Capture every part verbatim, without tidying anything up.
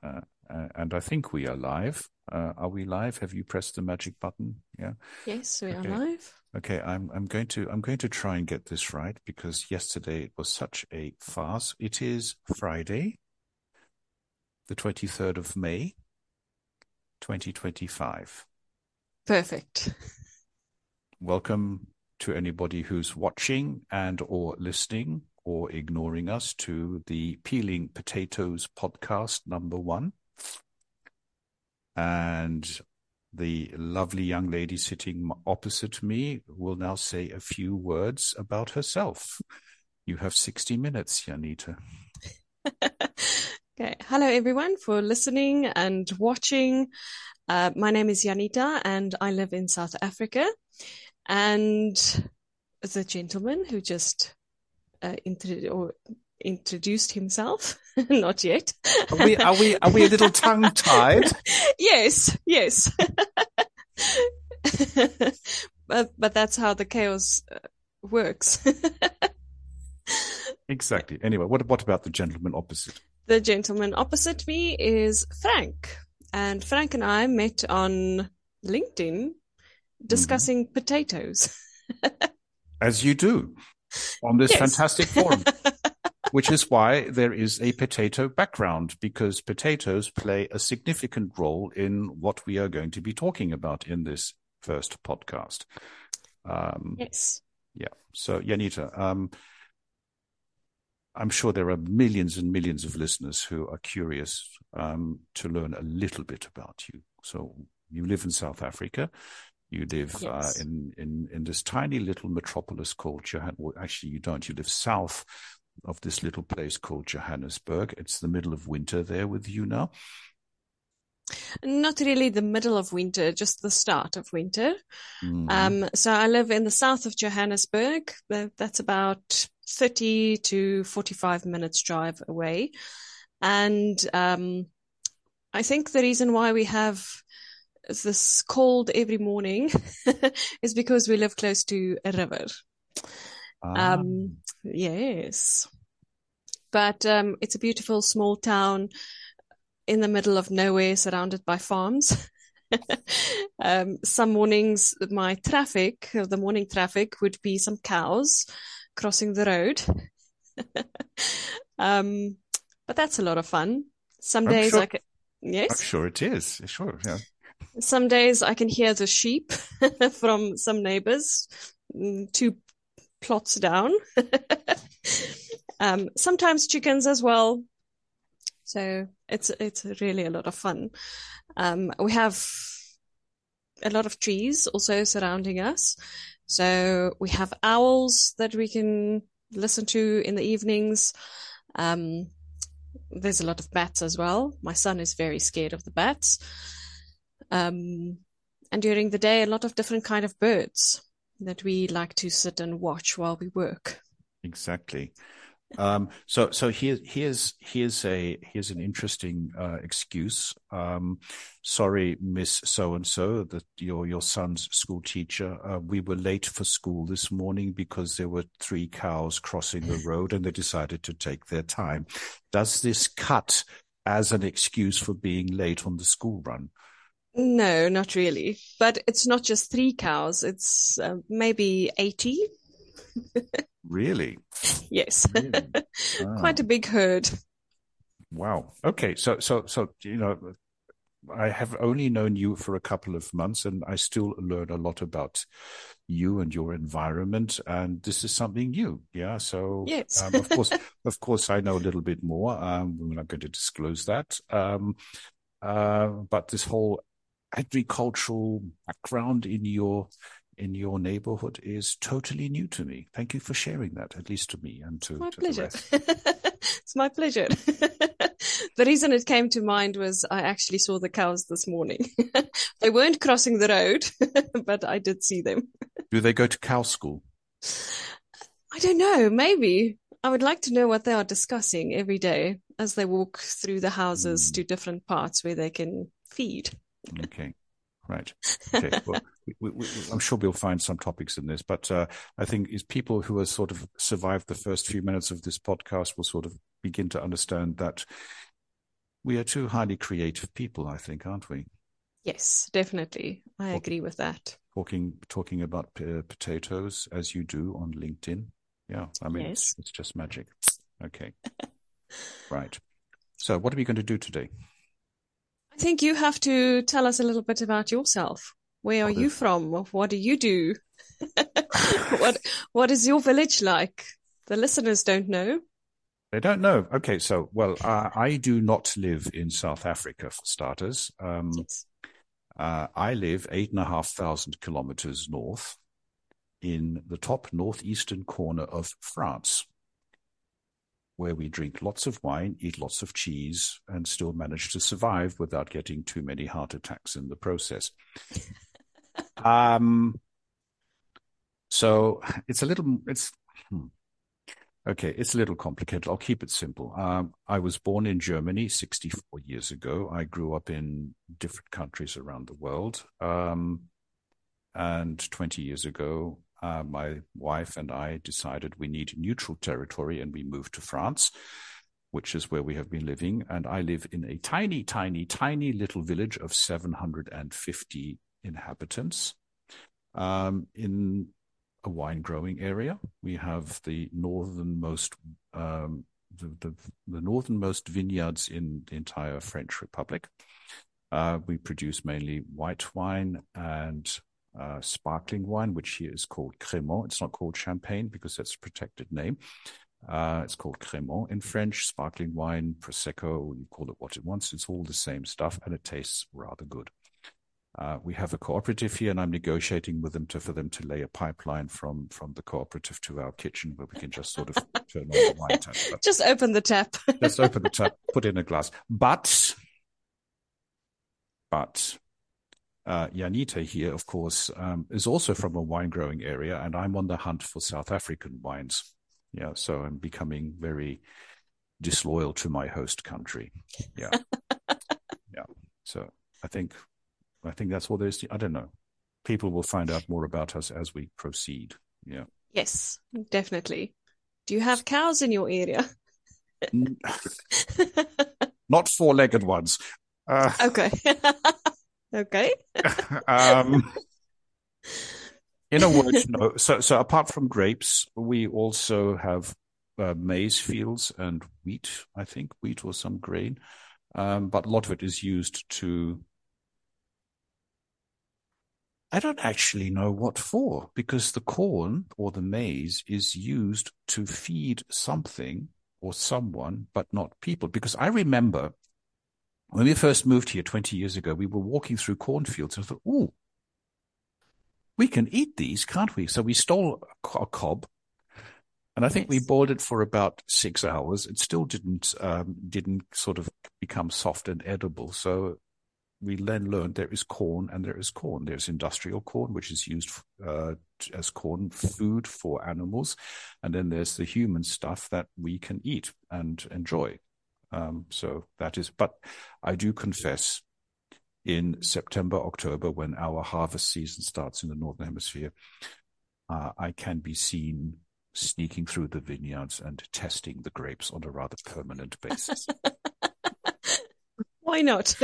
uh, uh, and I think we are live. Uh, are we live? Have you pressed the magic button? Yeah. Yes, we okay. are live. Okay, I'm I'm going to I'm going to try and get this right because yesterday it was such a farce. It is Friday, the twenty-third of May, twenty twenty-five. Perfect. Welcome to anybody who's watching and or listening or ignoring us to the Peeling Potatoes podcast number one. And the lovely young lady sitting opposite me will now say a few words about herself. You have sixty minutes, Janita. Okay. Hello, everyone, for listening and watching. Uh, my name is Janita, and I live in South Africa. And the gentleman who just uh, intro- or introduced himself, not yet. Are we are we are we a little tongue tied? Yes, yes. but but that's how the chaos uh, works. Exactly. Anyway, what what about the gentleman opposite? The gentleman opposite me is Frank, and Frank and I met on LinkedIn discussing mm-hmm. potatoes. As you do on this yes. fantastic forum, which is why there is a potato background, because potatoes play a significant role in what we are going to be talking about in this first podcast. Um, yes. Yeah. So, Janita, um, I'm sure there are millions and millions of listeners who are curious um, to learn a little bit about you. So you live in South Africa. You live yes. uh, in, in, in this tiny little metropolis called Johannesburg. Well, actually, you don't. You live south of this little place called Johannesburg. It's the middle of winter there with you now. Not really the middle of winter, just the start of winter. Mm-hmm. Um, so I live in the south of Johannesburg. That's about thirty to forty-five minutes drive away. And um, I think the reason why we have this cold every morning is because we live close to a river. Ah. Um, yes. But um, it's a beautiful small town in the middle of nowhere, surrounded by farms. um, some mornings, my traffic, the morning traffic would be some cows crossing the road. um, but that's a lot of fun. Some I'm days sure, I can, yes. I'm sure it is. Sure, yeah. Some days I can hear the sheep from some neighbors, two plots down. um, sometimes chickens as well. So it's it's really a lot of fun. Um, we have a lot of trees also surrounding us. So we have owls that we can listen to in the evenings. Um, there's a lot of bats as well. My son is very scared of the bats. Um, and during the day, a lot of different kind of birds that we like to sit and watch while we work. Exactly. Um, so, so here, here's, here's a, here's an interesting, uh, excuse. Um, sorry, Miss So-and-so, that your, your son's school teacher, uh, we were late for school this morning because there were three cows crossing the road and they decided to take their time. Does this cut as an excuse for being late on the school run? No, not really. But it's not just three cows. It's uh, maybe eighty. Really? Yes. Really? Oh. Quite a big herd. Wow. Okay. So, so, so, you know, I have only known you for a couple of months and I still learn a lot about you and your environment. And this is something new. Yeah. So, yes. um, of course, of course, I know a little bit more. Um, we're not going to disclose that. Um, uh, but this whole agricultural background in your in your neighborhood is totally new to me. Thank you for sharing that, at least to me and to, my to pleasure. the rest. It's my pleasure. The reason it came to mind was I actually saw the cows this morning. They weren't crossing the road, but I did see them. Do they go to cow school? I don't know. Maybe. I would like to know what they are discussing every day as they walk through the houses mm. to different parts where they can feed. Okay. Right. Okay. Well, we, we, I'm sure we'll find some topics in this, but uh, I think is people who have sort of survived the first few minutes of this podcast will sort of begin to understand that we are two highly creative people, I think, aren't we? Yes, definitely. I Talk, agree with that. talking talking about p- potatoes as you do on LinkedIn. Yeah, I mean, it's Yes. it's just magic. Okay, right. So, what are we going to do today? I think you have to tell us a little bit about yourself. Where are What you is, from? What do you do? What what is your village like? The listeners don't know. they don't know. Okay, so well, uh, I do not live in South Africa for starters. Um, Yes. uh, I live eight and a half thousand kilometers north in the top northeastern corner of France, where we drink lots of wine, eat lots of cheese, and still manage to survive without getting too many heart attacks in the process. Um, so it's a little, it's, hmm. Okay, it's a little complicated. I'll keep it simple. Um, I was born in Germany sixty-four years ago. I grew up in different countries around the world. Um, and twenty years ago, uh, my wife and I decided we need neutral territory and we moved to France, which is where we have been living. And I live in a tiny, tiny, tiny little village of seven hundred fifty inhabitants um, in a wine growing area. We have the northernmost um, the, the, the northernmost vineyards in the entire French Republic. Uh, we produce mainly white wine and uh, sparkling wine, which here is called Crémant. It's not called Champagne because that's a protected name. Uh, it's called Crémant in French. Sparkling wine, Prosecco, you call it what it wants. It's all the same stuff, and it tastes rather good. Uh, we have a cooperative here, and I'm negotiating with them to, for them to lay a pipeline from, from the cooperative to our kitchen where we can just sort of turn on the wine tap. But just open the tap. just open the tap, put in a glass. But, but, uh, Janita here, of course, um, is also from a wine growing area, and I'm on the hunt for South African wines. Yeah, so I'm becoming very disloyal to my host country. Yeah, yeah. So I think. I think that's all there is. I don't know. People will find out more about us as we proceed. Yeah. Yes, definitely. Do you have cows in your area? Not four-legged ones. Uh, okay. Okay. um, in a word, no. So, so apart from grapes, we also have uh, maize fields and wheat, I think, wheat or some grain. Um, but a lot of it is used to I don't actually know what for, because the corn or the maize is used to feed something or someone, but not people. Because I remember when we first moved here twenty years ago, we were walking through cornfields and I thought, oh, we can eat these, can't we? So we stole a cob, and I think yes. we boiled it for about six hours. It still didn't um, didn't sort of become soft and edible. So we then learned there is corn and there is corn. There's industrial corn, which is used uh, as corn food for animals. And then there's the human stuff that we can eat and enjoy. Um, so that is, but I do confess in September, October, when our harvest season starts in the Northern Hemisphere, uh, I can be seen sneaking through the vineyards and testing the grapes on a rather permanent basis. Why not?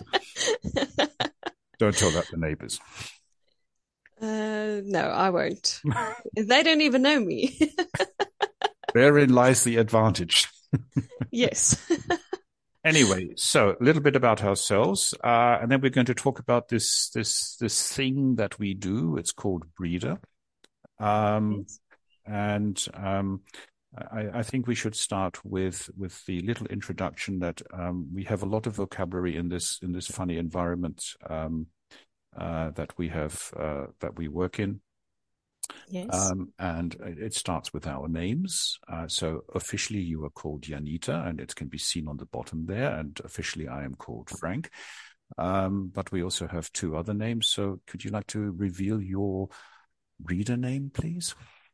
Don't tell that to neighbors. Uh, no, I won't. They don't even know me. Therein lies the advantage. Yes. Anyway, so a little bit about ourselves, uh, and then we're going to talk about this this this thing that we do. It's called Breeder, um, yes. and um, I, I think we should start with with the little introduction that um, we have a lot of vocabulary in this in this funny environment um, uh, that we have uh, that we work in. Yes. Um, and it starts with our names. Uh, so officially you are called Janita, and it can be seen on the bottom there. And officially I am called Frank. Um, but we also have two other names. So could you like to reveal your reader name, please?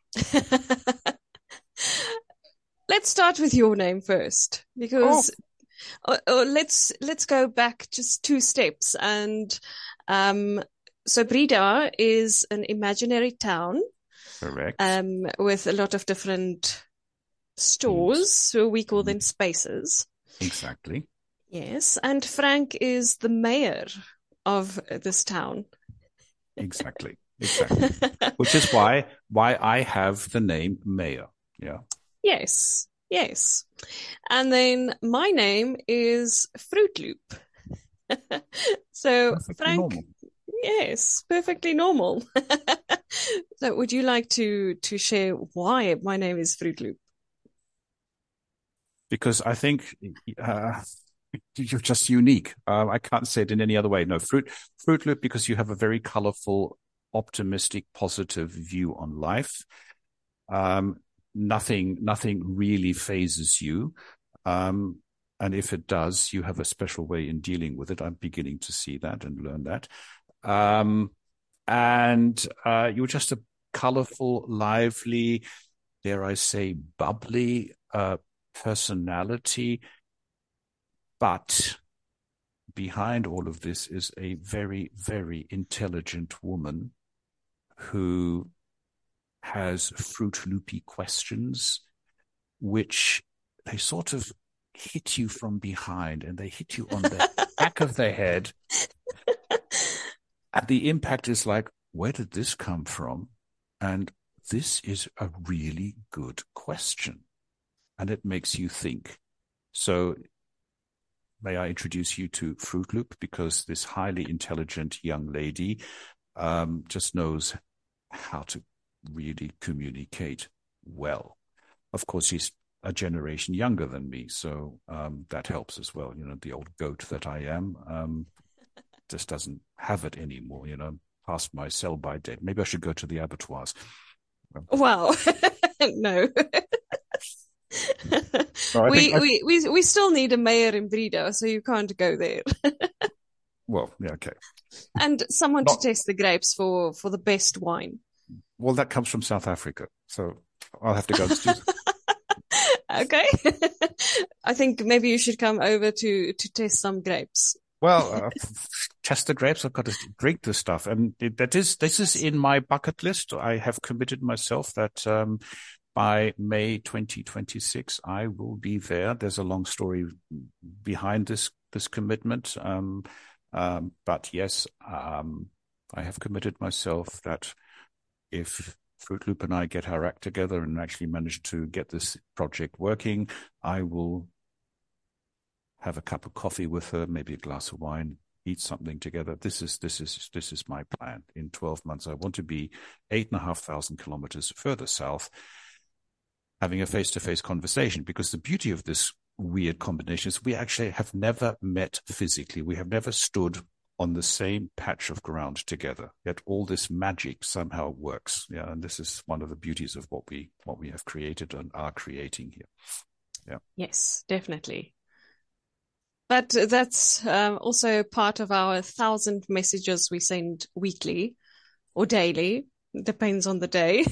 Let's start with your name first, because oh. or, or let's let's go back just two steps. And um, so Breda is an imaginary town. Correct. Um, with a lot of different stores, yes. So we call them spaces. Exactly. Yes, and Frank is the mayor of this town. Exactly, exactly. Which is why why I have the name Mayor. Yeah. Yes, yes. And then my name is Fruit Loop. So, Perfectly Frank, normal. yes, perfectly normal. So, would you like to to share why my name is Fruit Loop? Because I think uh, you're just unique. Uh, I can't say it in any other way. No, Fruit Fruit Loop, because you have a very colorful, optimistic, positive view on life. Um, nothing, nothing really phases you. Um, and if it does, you have a special way in dealing with it. I'm beginning to see that and learn that. Um, and uh, you're just a colorful, lively, dare I say, bubbly uh, personality. But behind all of this is a very, very intelligent woman who has Fruit Loopy questions, which they sort of hit you from behind and they hit you on the back of the head. And the impact is like, where did this come from? And this is a really good question. And it makes you think. So may I introduce you to Fruit Loop, because this highly intelligent young lady um, just knows how to really communicate well. Of course, she's a generation younger than me, so um, that helps as well. You know, the old goat that I am um, just doesn't have it anymore, you know, past my sell-by date. Maybe I should go to the abattoirs. Wow. No. No, I we, think I, we we we still need a mayor in Breda, so you can't go there. well, yeah, okay. And someone to Not taste the grapes for for the best wine. well, that comes from South Africa, so I'll have to go and steal. Okay. I think maybe you should come over to to test some grapes. Well, uh, test the grapes. I've got to drink this stuff, and it, that is this is in my bucket list. I have committed myself that um, by May twenty twenty-six, I will be there. There's a long story behind this this commitment, um, um, but yes, um, I have committed myself that if Fruit Loop and I get our act together and actually manage to get this project working, I will have a cup of coffee with her, maybe a glass of wine, eat something together. This is this is this is my plan. In twelve months, I want to be eight and a half thousand kilometers further south, having a face-to-face conversation. Because the beauty of this weird combination is we actually have never met physically. We have never stood on the same patch of ground together. Yet all this magic somehow works. Yeah, and this is one of the beauties of what we what we have created and are creating here. Yeah. Yes, definitely. But that's um, also part of our thousand messages we send weekly or daily, depends on the day.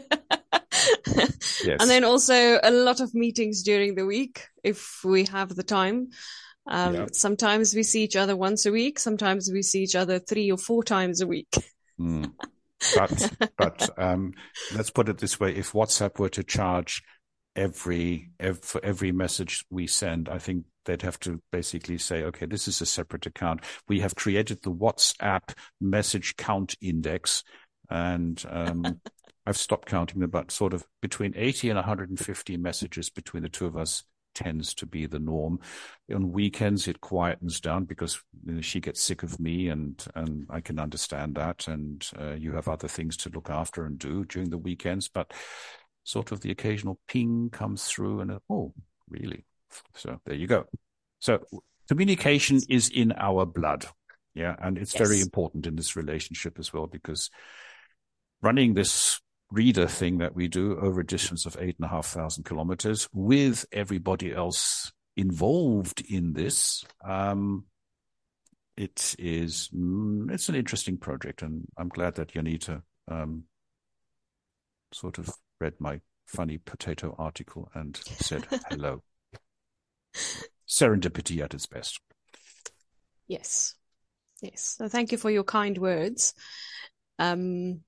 Yes. And then also a lot of meetings during the week if we have the time. Um, yeah. Sometimes we see each other once a week. Sometimes we see each other three or four times a week. Mm. But but um, let's put it this way: if WhatsApp were to charge every, every for every message we send, I think they'd have to basically say, okay, this is a separate account. We have created the WhatsApp message count index, and um, I've stopped counting them, but sort of between eighty and one hundred fifty messages between the two of us tends to be the norm. On weekends, it quietens down because you know, she gets sick of me, and and I can understand that. And uh, you have other things to look after and do during the weekends, but sort of the occasional ping comes through, and uh, oh, really? So there you go. So communication is in our blood, yeah, and it's yes. very important in this relationship as well, because running this reader thing that we do over a distance of eight and a half thousand kilometers with everybody else involved in this, um, it is it's an interesting project, and I'm glad that Janita um, sort of read my funny potato article and said hello. Serendipity at its best. Yes, yes. So thank you for your kind words. Um,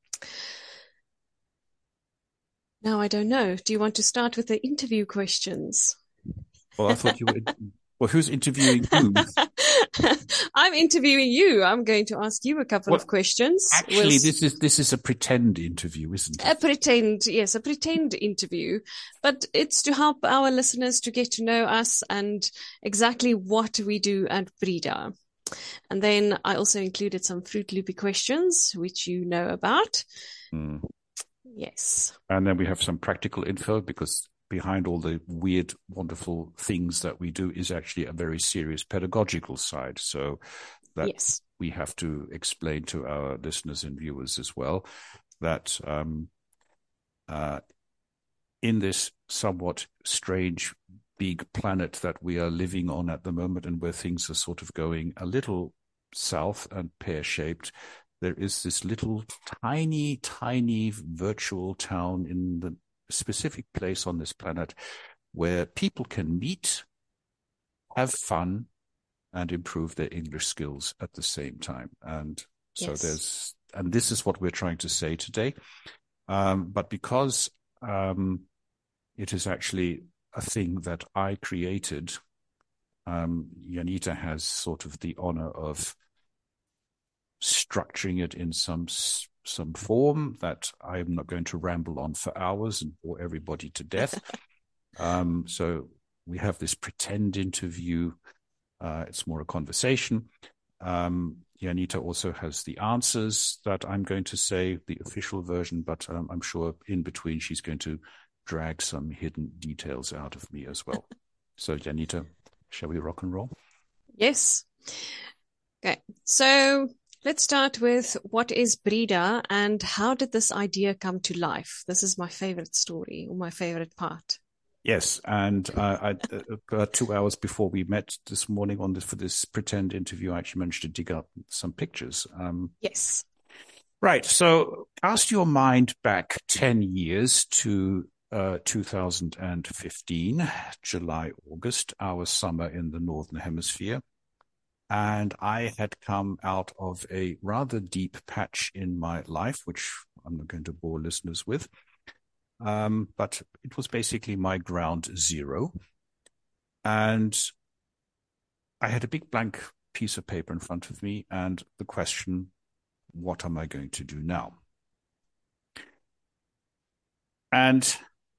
Now, I don't know. Do you want to start with the interview questions? Well, I thought you were Well, who's interviewing whom? I'm interviewing you. I'm going to ask you a couple well, of questions. Actually, we'll... this is this is a pretend interview, isn't it? A pretend, yes, a pretend interview. But it's to help our listeners to get to know us and exactly what we do at Breda. And then I also included some Fruit Loopy questions, which you know about. Mm. Yes. And then we have some practical info, because behind all the weird, wonderful things that we do is actually a very serious pedagogical side. So that yes. we have to explain to our listeners and viewers as well that um, uh, in this somewhat strange, big planet that we are living on at the moment, and where things are sort of going a little south and pear-shaped, there is this little tiny, tiny virtual town in the specific place on this planet where people can meet, have fun, and improve their English skills at the same time. And so yes. there's, and this is what we're trying to say today. Um, but because um, it is actually a thing that I created, um, Janita has sort of the honor of structuring it in some some form that I'm not going to ramble on for hours and bore everybody to death. um, so we have this pretend interview. Uh, it's more a conversation. Um, Janita also has the answers that I'm going to say, the official version, but um, I'm sure in between she's going to drag some hidden details out of me as well. So Janita, shall we rock and roll? Yes. Okay. So let's start with what is Breda and how did this idea come to life? This is my favorite story, or my favorite part. Yes, and uh, I, uh, about two hours before we met this morning on this for this pretend interview, I actually managed to dig up some pictures. Um, yes. Right. So cast your mind back ten years to uh, two thousand fifteen, July, August, our summer in the Northern Hemisphere. And I had come out of a rather deep patch in my life, which I'm not going to bore listeners with. Um, but it was basically my ground zero. And I had a big blank piece of paper in front of me and the question, what am I going to do now? And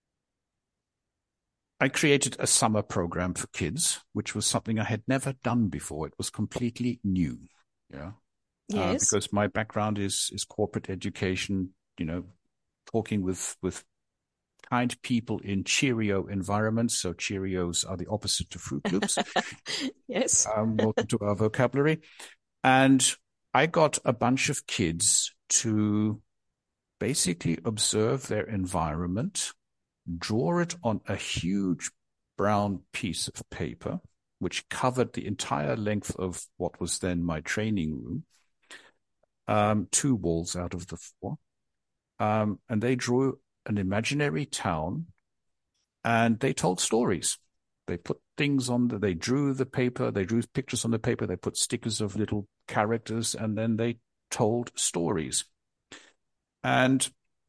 I created a summer program for kids, which was something I had never done before. It was completely new. Yeah. Yes. Uh, because my background is, is corporate education, you know, talking with, with kind people in Cheerio environments. So Cheerios are the opposite to Fruit Loops. Yes. Um, welcome to our vocabulary. And I got a bunch of kids to basically observe their environment, draw it on a huge brown piece of paper, which covered the entire length of what was then my training room, um, two walls out of the four. Um, and they drew an imaginary town and they told stories. They put things on the, they drew the paper, they drew pictures on the paper, they put stickers of little characters, and then they told stories. And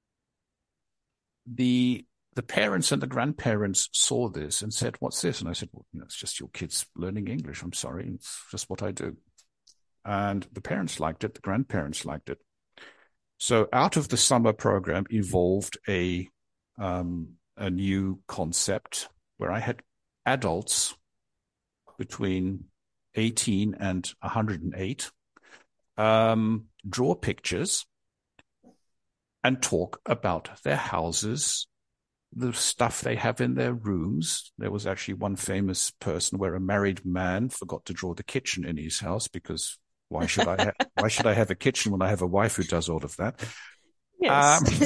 the the parents and the grandparents saw this and said, what's this? And I said, well, you know, it's just your kids learning English. I'm sorry. It's just what I do. And the parents liked it. The grandparents liked it. So out of the summer program evolved a um, a new concept where I had adults between eighteen and one hundred eight um, draw pictures and talk about their houses, the stuff they have in their rooms. There was actually one famous person where a married man forgot to draw the kitchen in his house because why should I ha- why should I have a kitchen when I have a wife who does all of that? Yes.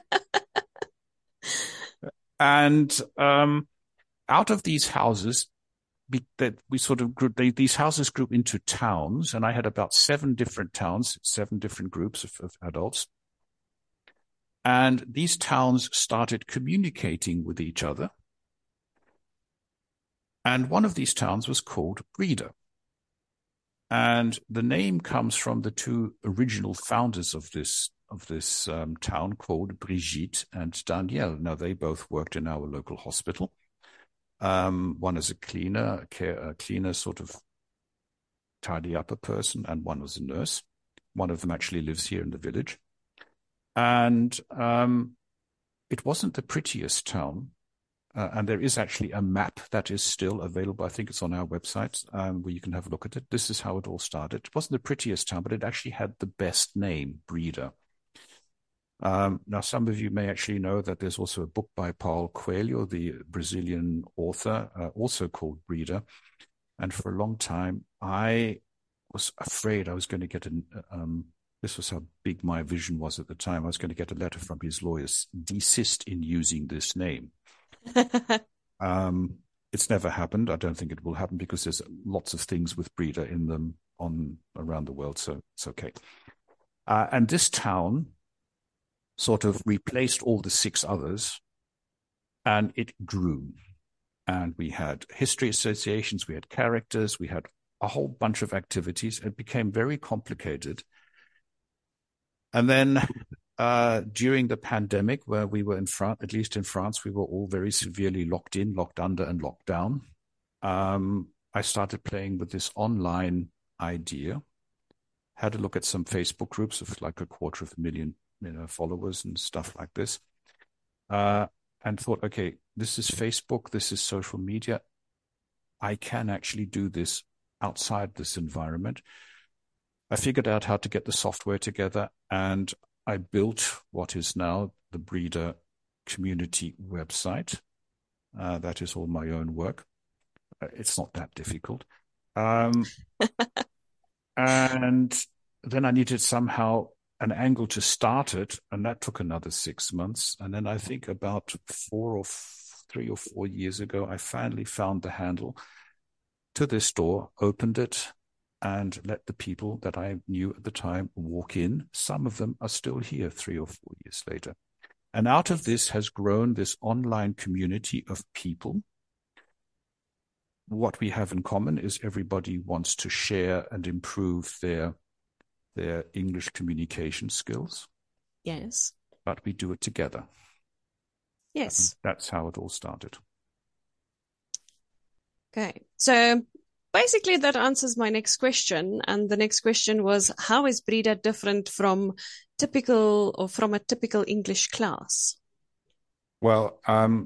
Um, and um, out of these houses, we, that we sort of group, they, these houses group into towns, and I had about seven different towns, seven different groups of, of adults. And these towns started communicating with each other. And one of these towns was called Breda. And the name comes from the two original founders of this of this um, town, called Brigitte and Danielle. Now, they both worked in our local hospital. Um, one is a cleaner, a, care, a cleaner sort of tidy upper person, and one was a nurse. One of them actually lives here in the village. And um, it wasn't the prettiest town. Uh, and there is actually a map that is still available. I think it's on our website, um, where you can have a look at it. This is how it all started. It wasn't the prettiest town, but it actually had the best name, Breda. Um, now, some of you may actually know that there's also a book by Paulo Coelho, the Brazilian author, uh, also called Breda. And for a long time, I was afraid I was going to get an, um, this was how big my vision was at the time. I was going to get a letter from his lawyers, desist in using this name. um, it's never happened. I don't think it will happen because there's lots of things with Breda in them on around the world, so it's okay. Uh, and this town sort of replaced all the six others, and it grew. And we had history associations, we had characters, we had a whole bunch of activities. It became very complicated. And then uh, during the pandemic, where we were in France, at least in France, we were all very severely locked in, locked under, and locked down. Um, I started playing with this online idea, had a look at some Facebook groups of like a quarter of a million you know, followers and stuff like this, uh, and thought, okay, this is Facebook, this is social media. I can actually do this outside this environment. I figured out how to get the software together, and I built what is now the Breda community website. Uh, that is all my own work. Uh, it's not that difficult. Um, and then I needed somehow an angle to start it, and that took another six months. And then I think about four or f- three or four years ago, I finally found the handle to this door, opened it, and let the people that I knew at the time walk in. Some of them are still here three or four years later. And out of this has grown this online community of people. What we have in common is everybody wants to share and improve their, their English communication skills. Yes. But we do it together. Yes. And that's how it all started. Okay. So basically that answers my next question. And the next question was, how is Breda different from typical or from a typical English class? Well, um,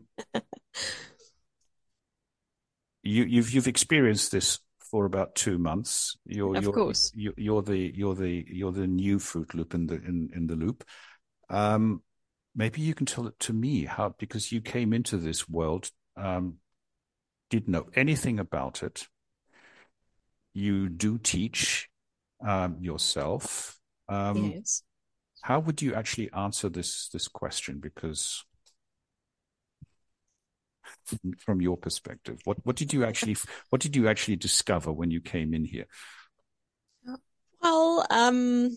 you, you've you've experienced this for about two months. You're, of you're, course. You're, you're the you're the you're the new Fruit Loop in the in, in the loop. Um, maybe you can tell it to me how, because you came into this world, um, didn't know anything about it. You do teach um, yourself. Um, yes. How would you actually answer this this question? Because from your perspective, what what did you actually what did you actually discover when you came in here? Well, um,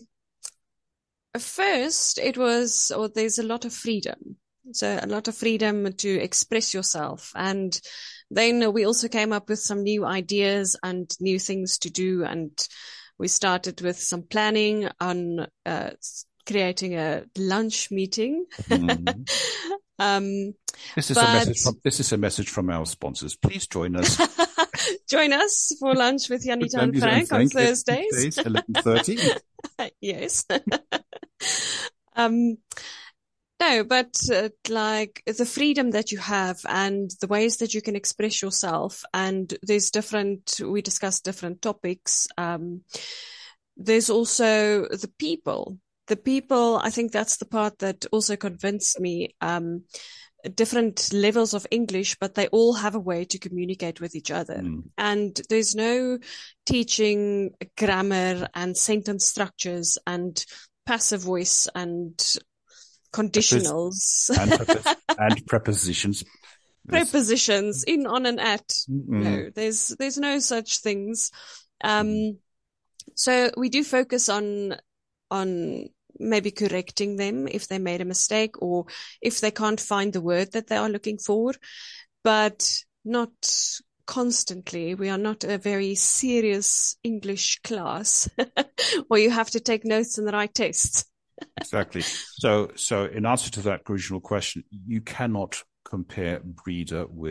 first it was, or there's a lot of freedom. So a lot of freedom to express yourself. And then we also came up with some new ideas and new things to do. And we started with some planning on uh, creating a lunch meeting. Mm-hmm. um, this is but... a message from this is a message from our sponsors. Please join us. Join us for lunch with Janita and Frank, Frank on Thursdays. eleven thirty. Yes. um, no, but uh, like the freedom that you have and the ways that you can express yourself, and there's different, we discuss different topics. Um, there's also the people. The people, I think that's the part that also convinced me. Um, different levels of English, but they all have a way to communicate with each other. Mm. And there's no teaching grammar and sentence structures and passive voice and conditionals. and, prepos- and prepositions. Prepositions in, on, and at. Mm-hmm. No, there's, there's no such things. Um, mm. So we do focus on, on, maybe correcting them if they made a mistake or if they can't find the word that they are looking for, but not constantly. We are not a very serious English class where you have to take notes and write tests. Exactly. So, so in answer to that original question, you cannot compare Breda with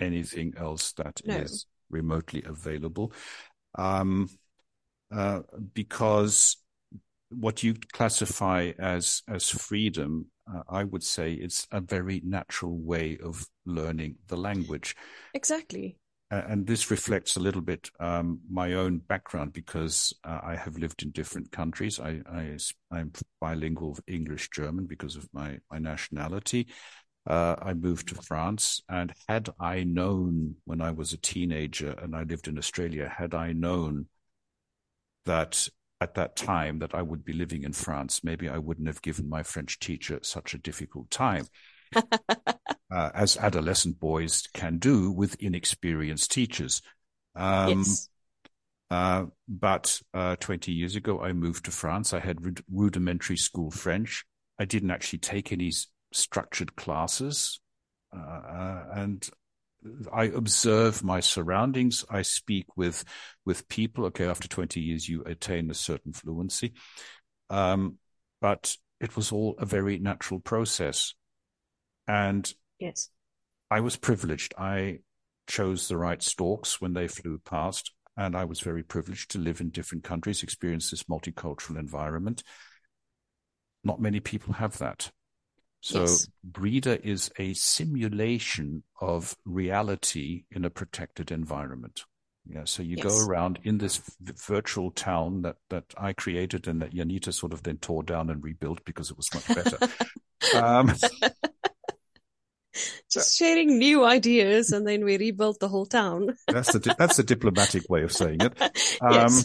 anything else that No. is remotely available. Um, uh, because what you classify as as freedom, uh, I would say it's a very natural way of learning the language. Exactly. Uh, and this reflects a little bit um, my own background, because uh, I have lived in different countries. I, I, I'm bilingual English-German because of my, my nationality. Uh, I moved to France, and had I known when I was a teenager and I lived in Australia, had I known that at that time that I would be living in France, maybe I wouldn't have given my French teacher such a difficult time. Uh, as adolescent boys can do with inexperienced teachers. Um, yes. Uh, but uh, twenty years ago, I moved to France. I had rud- rudimentary school French. I didn't actually take any s- structured classes. Uh, and I observe my surroundings. I speak with with people. Okay, after twenty years, you attain a certain fluency. Um, but it was all a very natural process. And yes, I was privileged. I chose the right storks when they flew past, and I was very privileged to live in different countries, experience this multicultural environment. Not many people have that. So yes. Breda is a simulation of reality in a protected environment. Yeah, so you yes. go around in this v- virtual town that that I created and that Janita sort of then tore down and rebuilt because it was much better. um, Just sharing new ideas, and then we rebuilt the whole town. that's the that's the diplomatic way of saying it. Um, yes.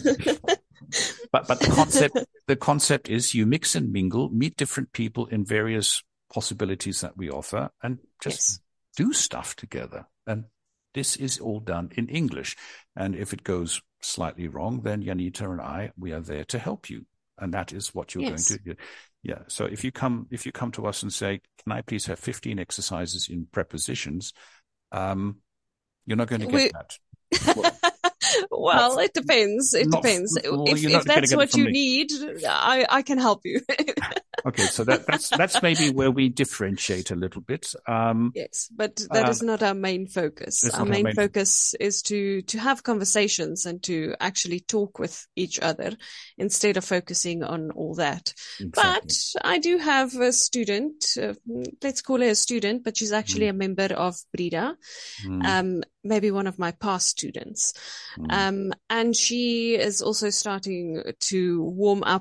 but but the concept the concept is you mix and mingle, meet different people in various possibilities that we offer, and just yes. do stuff together. And this is all done in English. And if it goes slightly wrong, then Janita and I, we are there to help you. And that is what you're yes. going to do. Yeah. So if you come, if you come to us and say, can I please have fifteen exercises in prepositions? Um, you're not going to get we- that. Well, well not, it depends. It not, depends. well, If you're if not going to that's get it what from you me. need, I, I can help you. Okay, so that, that's that's maybe where we differentiate a little bit. Um, yes, but that uh, is not our main focus. that's Our not our main main focus is to to have conversations and to actually talk with each other instead of focusing on all that. Exactly. But I do have a student, uh, let's call her a student, but she's actually Mm. a member of Breda. Mm. Um, maybe one of my past students. Mm. Um, and she is also starting to warm up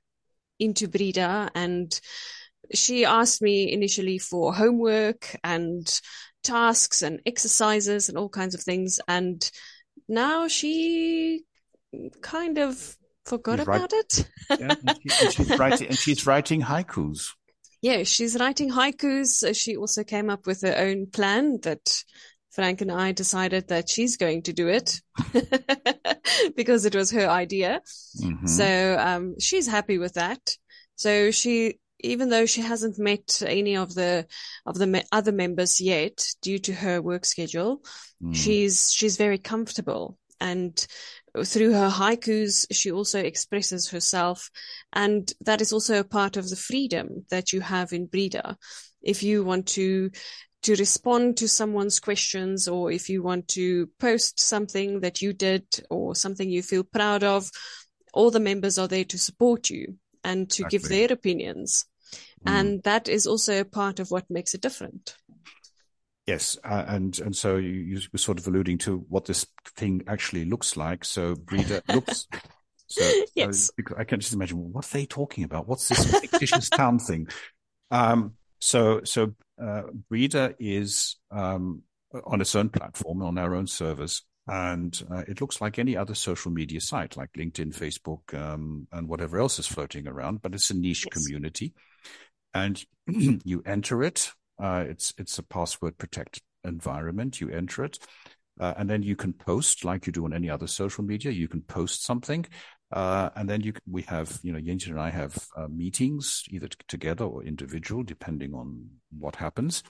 into Breda, and she asked me initially for homework and tasks and exercises and all kinds of things. And now she kind of forgot She's right. about it. Yeah, and, she, and she's writing and she's writing haikus. Yeah, she's writing haikus. She also came up with her own plan that Frank and I decided that she's going to do it because it was her idea. Mm-hmm. So um, she's happy with that. So she, even though she hasn't met any of the of the me- other members yet, due to her work schedule, Mm. she's she's very comfortable. And through her haikus, she also expresses herself. And that is also a part of the freedom that you have in Breda. If you want to to respond to someone's questions, or if you want to post something that you did or something you feel proud of, all the members are there to support you and to Exactly. give their opinions. Mm. And that is also a part of what makes it different. Yes, uh, and and so you, you were sort of alluding to what this thing actually looks like. So Breda looks. So, yes, so I can just imagine, what are they talking about? What's this fictitious town thing? Um, so so uh, Breda is um, on its own platform, on our own servers, and uh, it looks like any other social media site, like LinkedIn, Facebook, um, and whatever else is floating around. But it's a niche yes. community, and you enter it. Uh, it's it's a password protected environment. You enter it, uh, and then you can post like you do on any other social media. You can post something, uh, and then you can, we have you know Yenja and I have uh, meetings either t- together or individual, depending on what happens.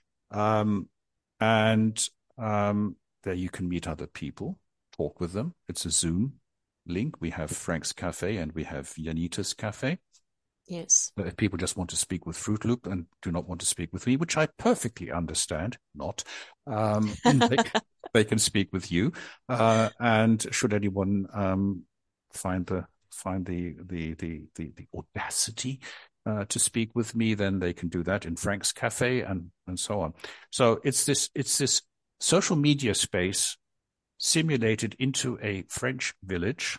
Um, and um, there you can meet other people, talk with them. It's a Zoom link. We have Frank's Cafe and we have Janita's Cafe. Yes. But if people just want to speak with Fruit Loop and do not want to speak with me, which I perfectly understand, not, um, they, they can speak with you. Uh, and should anyone um, find the find the the the the, the audacity uh, to speak with me, then they can do that in Frank's Cafe and and so on. So it's this it's this social media space simulated into a French village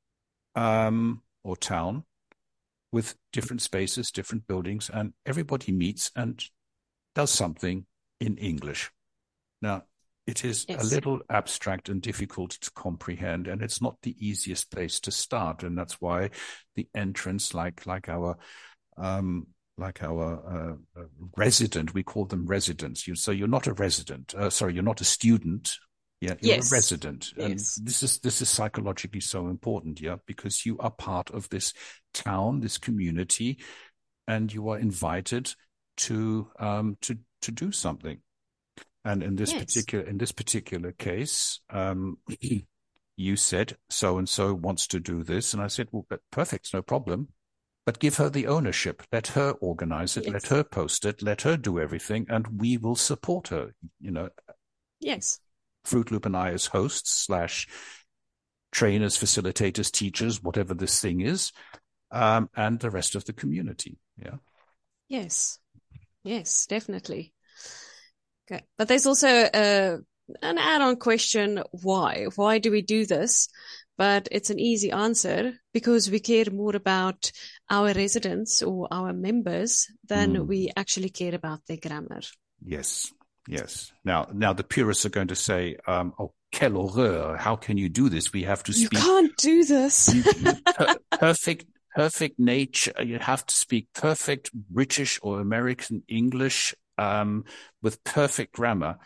um, or town with different spaces, different buildings, and everybody meets and does something in English. Now, it is yes. a little abstract and difficult to comprehend, and it's not the easiest place to start. And that's why the entrance, like like our um, like our uh, uh, resident, we call them residents. You, so you're not a resident. Uh, sorry, you're not a student. Yeah, you're yes. a resident. And yes. this is this is psychologically so important, yeah, because you are part of this town, this community, and you are invited to um to to do something. And in this yes. particular in this particular case, um you said so and so wants to do this, and I said, well, perfect, no problem. But give her the ownership. Let her organize it. Yes. Let her post it. Let her do everything, and we will support her. You know. Yes. Fruit Loop and I as hosts slash trainers, facilitators, teachers, whatever this thing is, um, and the rest of the community. Yeah. Yes. Yes, definitely. Okay. But there's also uh, an add-on question. Why? Why do we do this? But it's an easy answer, because we care more about our residents or our members than mm. we actually care about their grammar. Yes. Yes. Now, now the purists are going to say, um, "Oh, quelle horreur! How can you do this? We have to speak. You can't do this. per- perfect, perfect nature. You have to speak perfect British or American English um, with perfect grammar."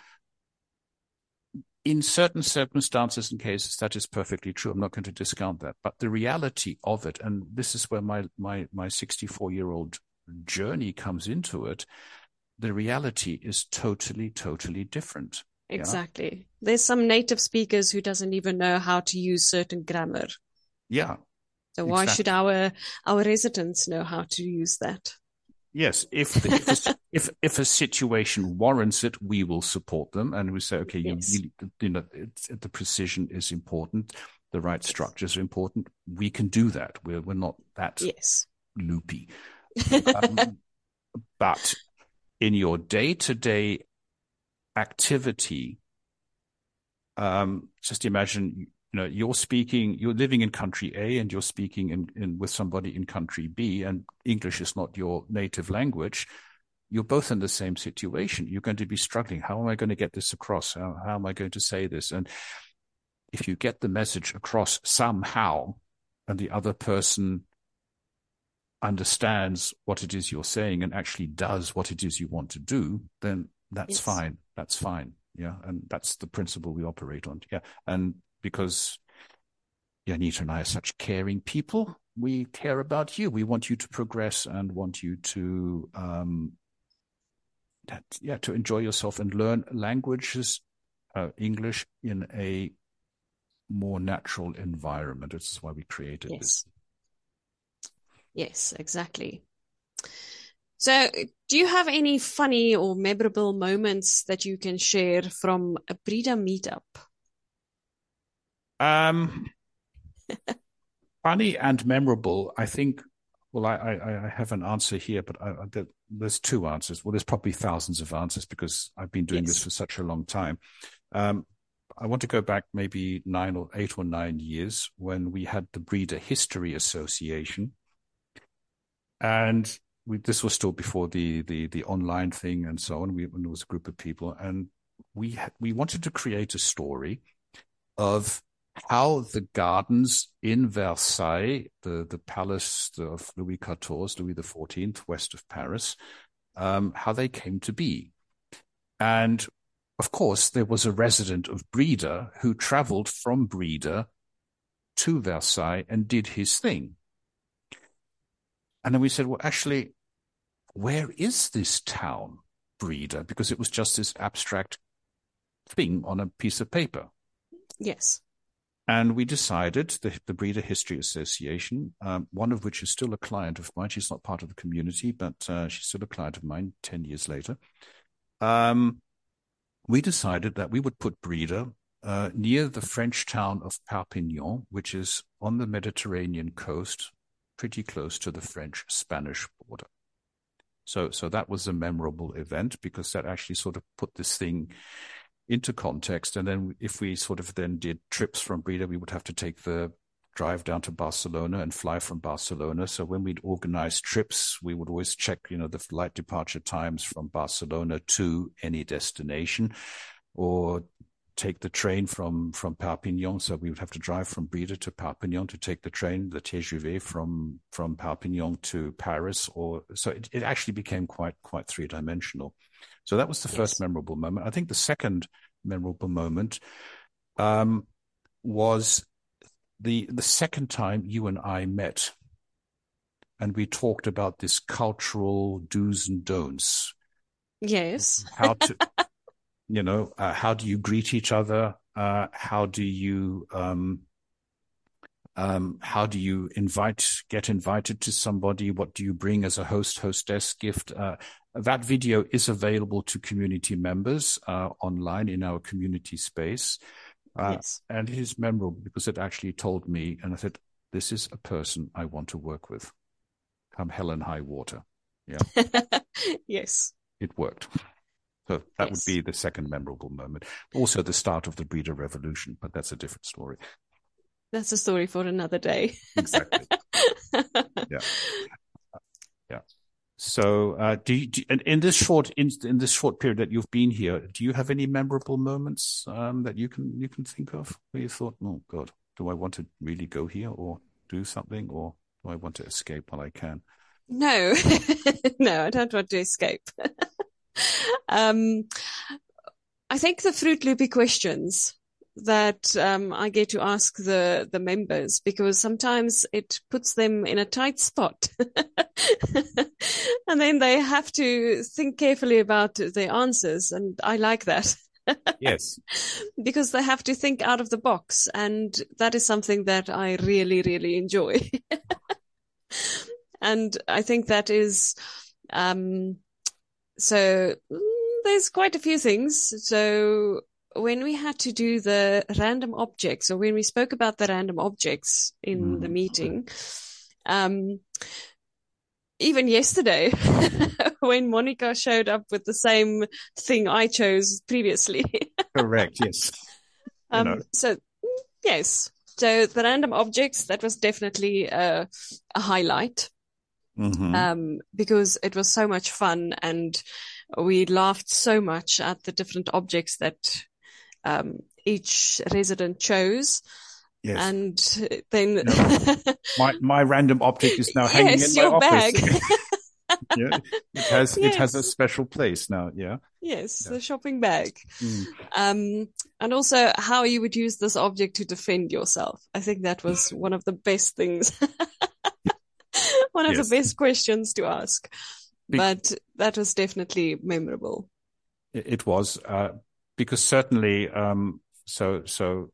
In certain circumstances and cases, that is perfectly true. I'm not going to discount that. But the reality of it, and this is where my my my sixty-four-year-old journey comes into it. The reality is totally, totally different. Exactly. Yeah? There's some native speakers who doesn't even know how to use certain grammar. Yeah. So why exactly. should our our residents know how to use that? Yes. If the, if, a, if if a situation warrants it, we will support them, and we say, okay, yes. you, you know, it's, the precision is important, the right yes. structures are important. We can do that. We're we're not that yes. loopy, um, but. In your day-to-day activity, um, just imagine, you know, you're speaking, you're living in country A and you're speaking in, in with somebody in country B, and English is not your native language. You're both in the same situation. You're going to be struggling. How am I going to get this across? How, how am I going to say this? And if you get the message across somehow, and the other person understands what it is you're saying and actually does what it is you want to do, then that's yes. fine. That's fine. Yeah. And that's the principle we operate on. Yeah. And because Janita and I are such caring people, we care about you. We want you to progress and want you to, um, that, yeah, to enjoy yourself and learn languages, uh, English in a more natural environment. This is why we created yes. this. Yes, exactly. So do you have any funny or memorable moments that you can share from a Breda meetup? Um, funny and memorable, I think, well, I, I, I have an answer here, but I, I, there's two answers. Well, there's probably thousands of answers because I've been doing yes. this for such a long time. Um, I want to go back maybe nine or eight or nine years when we had the Breda History Association. And we, this was still before the, the, the online thing and so on. We, when there was a group of people, and we had, we wanted to create a story of how the gardens in Versailles, the, the palace of Louis the fourteenth, Louis the fourteenth, west of Paris, um, how they came to be. And of course, there was a resident of Breda who traveled from Breda to Versailles and did his thing. And then we said, well, actually, where is this town, Breda? Because it was just this abstract thing on a piece of paper. Yes. And we decided, the, the Breeder History Association, um, one of which is still a client of mine. She's not part of the community, but uh, she's still a client of mine ten years later. Um, we decided that we would put Breeder uh, near the French town of Perpignan, which is on the Mediterranean coast, pretty close to the French-Spanish border. So, so that was a memorable event because that actually sort of put this thing into context. And then if we sort of then did trips from Breeder, we would have to take the drive down to Barcelona and fly from Barcelona. So when we'd organize trips, we would always check, you know, the flight departure times from Barcelona to any destination, or take the train from, from Perpignan. So we would have to drive from Breeder to Perpignan to take the train, the T G V from, from Perpignan to Paris. Or so it, it actually became quite, quite three dimensional. So that was the first yes. memorable moment. I think the second memorable moment um, was the the second time you and I met, and we talked about this cultural do's and don'ts. Yes. How to, you know, uh, how do you greet each other? Uh, how do you um, um, how do you invite, get invited to somebody? What do you bring as a host, hostess gift? Uh, That video is available to community members uh, online in our community space. Uh, yes. And it is memorable because it actually told me, and I said, this is a person I want to work with. Come hell and high water. Yeah. Yes. It worked. So that yes. would be the second memorable moment. Also the start of the Breeder Revolution, but that's a different story. That's a story for another day. Exactly. Yeah. Yeah. So, uh, do you, do, in this short in, in this short period that you've been here, do you have any memorable moments um, that you can you can think of where you thought, "Oh God, do I want to really go here or do something, or do I want to escape while I can?" No, no, I don't want to escape. um, I think the Fruit Loopy questions that um, I get to ask the the members, because sometimes it puts them in a tight spot. And then they have to think carefully about their answers. And I like that. Yes. Because they have to think out of the box. And that is something that I really, really enjoy. And I think that is, um, so there's quite a few things. So when we had to do the random objects, or when we spoke about the random objects in mm. the meeting, um, even yesterday, when Monica showed up with the same thing I chose previously. Correct, yes. Um, you know. So, yes. So the random objects, that was definitely a, a highlight. Mm-hmm. Um, because it was so much fun, and we laughed so much at the different objects that um, each resident chose. Yes. And then no. my my random object is now hanging yes, in my your office. Bag. Yeah, it has yes. it has a special place now. Yeah. Yes, yeah. the shopping bag. Mm. Um, and also how you would use this object to defend yourself. I think that was one of the best things. one of yes. the best questions to ask. Be- but that was definitely memorable. It was uh, because certainly. Um, so so.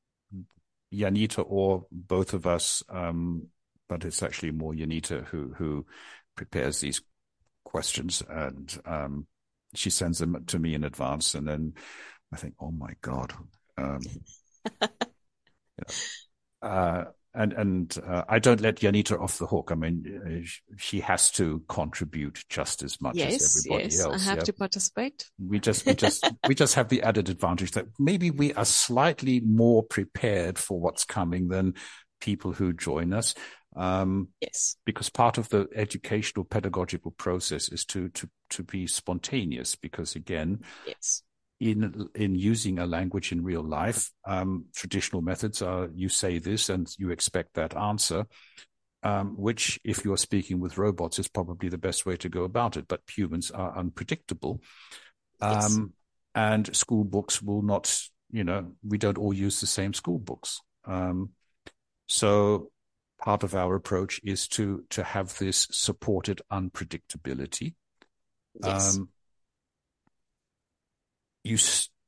Janita or both of us, um, but it's actually more Janita who who prepares these questions, and um, she sends them to me in advance, and then I think, oh my God, um, yeah. uh, and and uh, I don't let Janita off the hook. I mean, she has to contribute just as much yes, as everybody yes, else. I have yeah. to participate. We just, we just, we just have the added advantage that maybe we are slightly more prepared for what's coming than people who join us. Um, yes, because part of the educational pedagogical process is to to to be spontaneous. Because again, yes. In in using a language in real life, um, traditional methods are you say this and you expect that answer, um, which if you're speaking with robots is probably the best way to go about it. But humans are unpredictable, um, yes. and school books will not. You know, we don't all use the same school books, um, so part of our approach is to to have this supported unpredictability. Yes. Um, You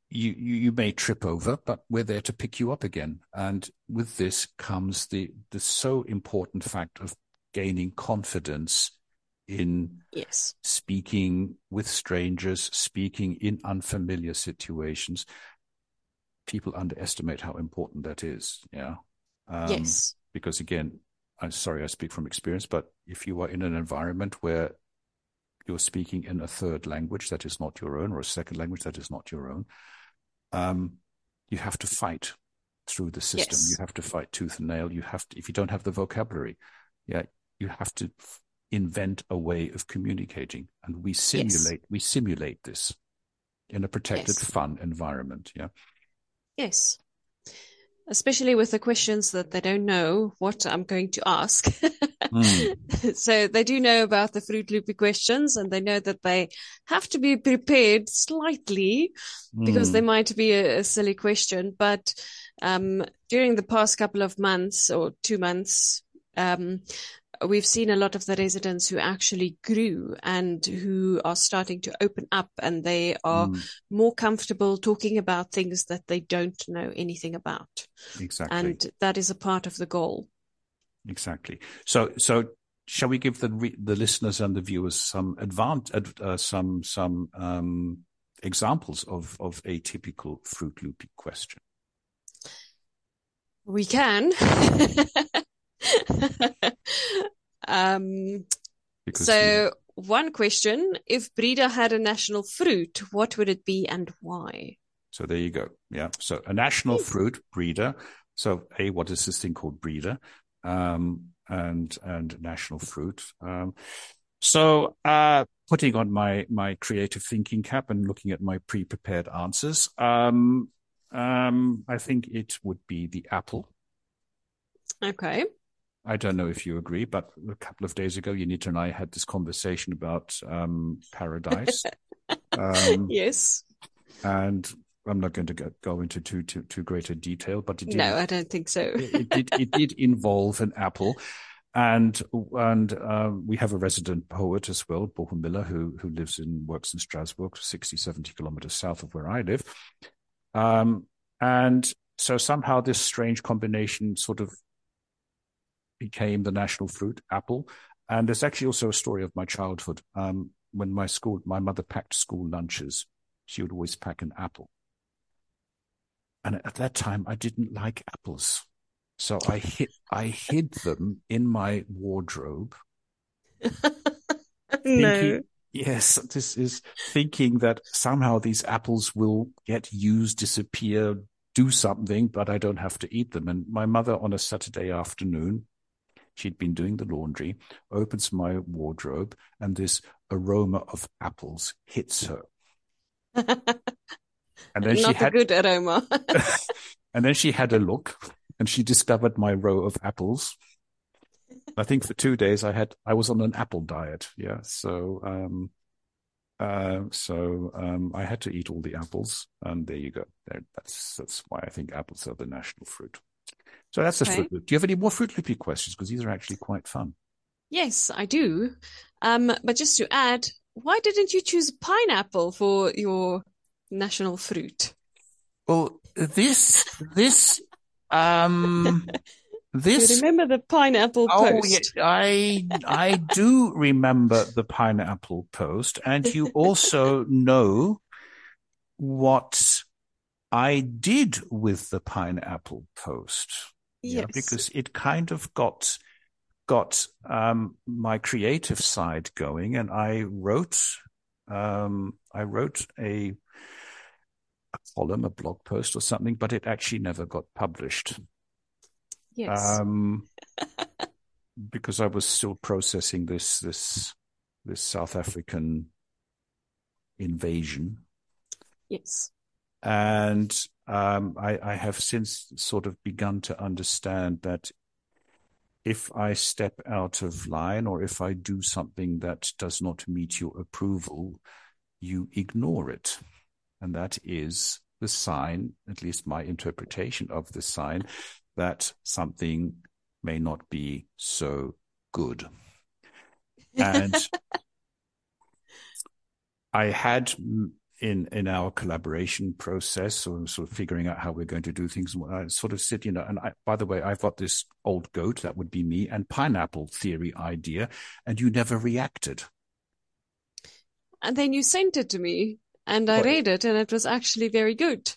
you, you you may trip over, but we're there to pick you up again. And with this comes the the so important fact of gaining confidence in yes. speaking with strangers, speaking in unfamiliar situations. People underestimate how important that is. Yeah. Um, yes. Because again, I'm sorry, I speak from experience, but if you are in an environment where you're speaking in a third language that is not your own, or a second language that is not your own, um, you have to fight through the system. Yes. You have to fight tooth and nail. You have to, if you don't have the vocabulary, yeah, you have to f- invent a way of communicating. And we simulate, yes. we simulate this in a protected, yes. fun environment. Yeah. Yes. Especially with the questions that they don't know what I'm going to ask. mm. So they do know about the Fruit Loopy questions, and they know that they have to be prepared slightly mm. because they might be a, a silly question. But um, during the past couple of months or two months, um, we've seen a lot of the residents who actually grew and who are starting to open up, and they are mm. more comfortable talking about things that they don't know anything about. Exactly. And that is a part of the goal. Exactly. So, so shall we give the re- the listeners and the viewers some advant- uh, some some um, examples of of a typical Fruit Loopy question? We can. um, because so you... one question, if Breda had a national fruit, what would it be and why? So there you go. Yeah. So a national yes. fruit, Breda. So A, what is this thing called Breda? Um, and, and national fruit. Um, so, uh, putting on my, my creative thinking cap and looking at my pre-prepared answers, um, um, I think it would be the apple. Okay. I don't know if you agree, but a couple of days ago, Unita and I had this conversation about um, paradise. um, yes. And I'm not going to go, go into too, too too great a detail, but it did, no, I don't think so. it, it did it did involve an apple, and and um, we have a resident poet as well, Bochum Miller, who who lives in works in Strasbourg, sixty, seventy kilometers south of where I live, um, and so somehow this strange combination sort of became the national fruit, apple. And there's actually also a story of my childhood. Um, when my school, my mother packed school lunches, she would always pack an apple. And at that time, I didn't like apples. So I hid, I hid them in my wardrobe. No. Thinking, yes, this is thinking that somehow these apples will get used, disappear, do something, but I don't have to eat them. And my mother on a Saturday afternoon, she'd been doing the laundry, opens my wardrobe, and this aroma of apples hits her. And then Not she had a good aroma. And then she had a look, and she discovered my row of apples. I think for two days I had I was on an apple diet. Yeah, so um, uh, so um, I had to eat all the apples, and there you go. There, that's that's why I think apples are the national fruit. So that's the okay. Fruit Loop. Do you have any more Fruit Loopy questions? Because these are actually quite fun. Yes, I do. Um, but just to add, why didn't you choose pineapple for your national fruit? Well, this, this, um, this. You remember the pineapple oh, post? Yeah, I, I do remember the pineapple post, and you also know what I did with the pineapple post. Yes. Yeah, because it kind of got, got, um, my creative side going, and I wrote, um, I wrote a, a column, a blog post or something, but it actually never got published. Yes. Um, because I was still processing this, this, this South African invasion. Yes. And, um, I, I have since sort of begun to understand that if I step out of line, or if I do something that does not meet your approval, you ignore it. And that is the sign, at least my interpretation of the sign, that something may not be so good. And I had in in our collaboration process, or sort of figuring out how we're going to do things. I sort of sit, you know, and I, by the way, I've got this old goat, that would be me, and pineapple theory idea, and you never reacted. And then you sent it to me, and I well, read it, and it was actually very good.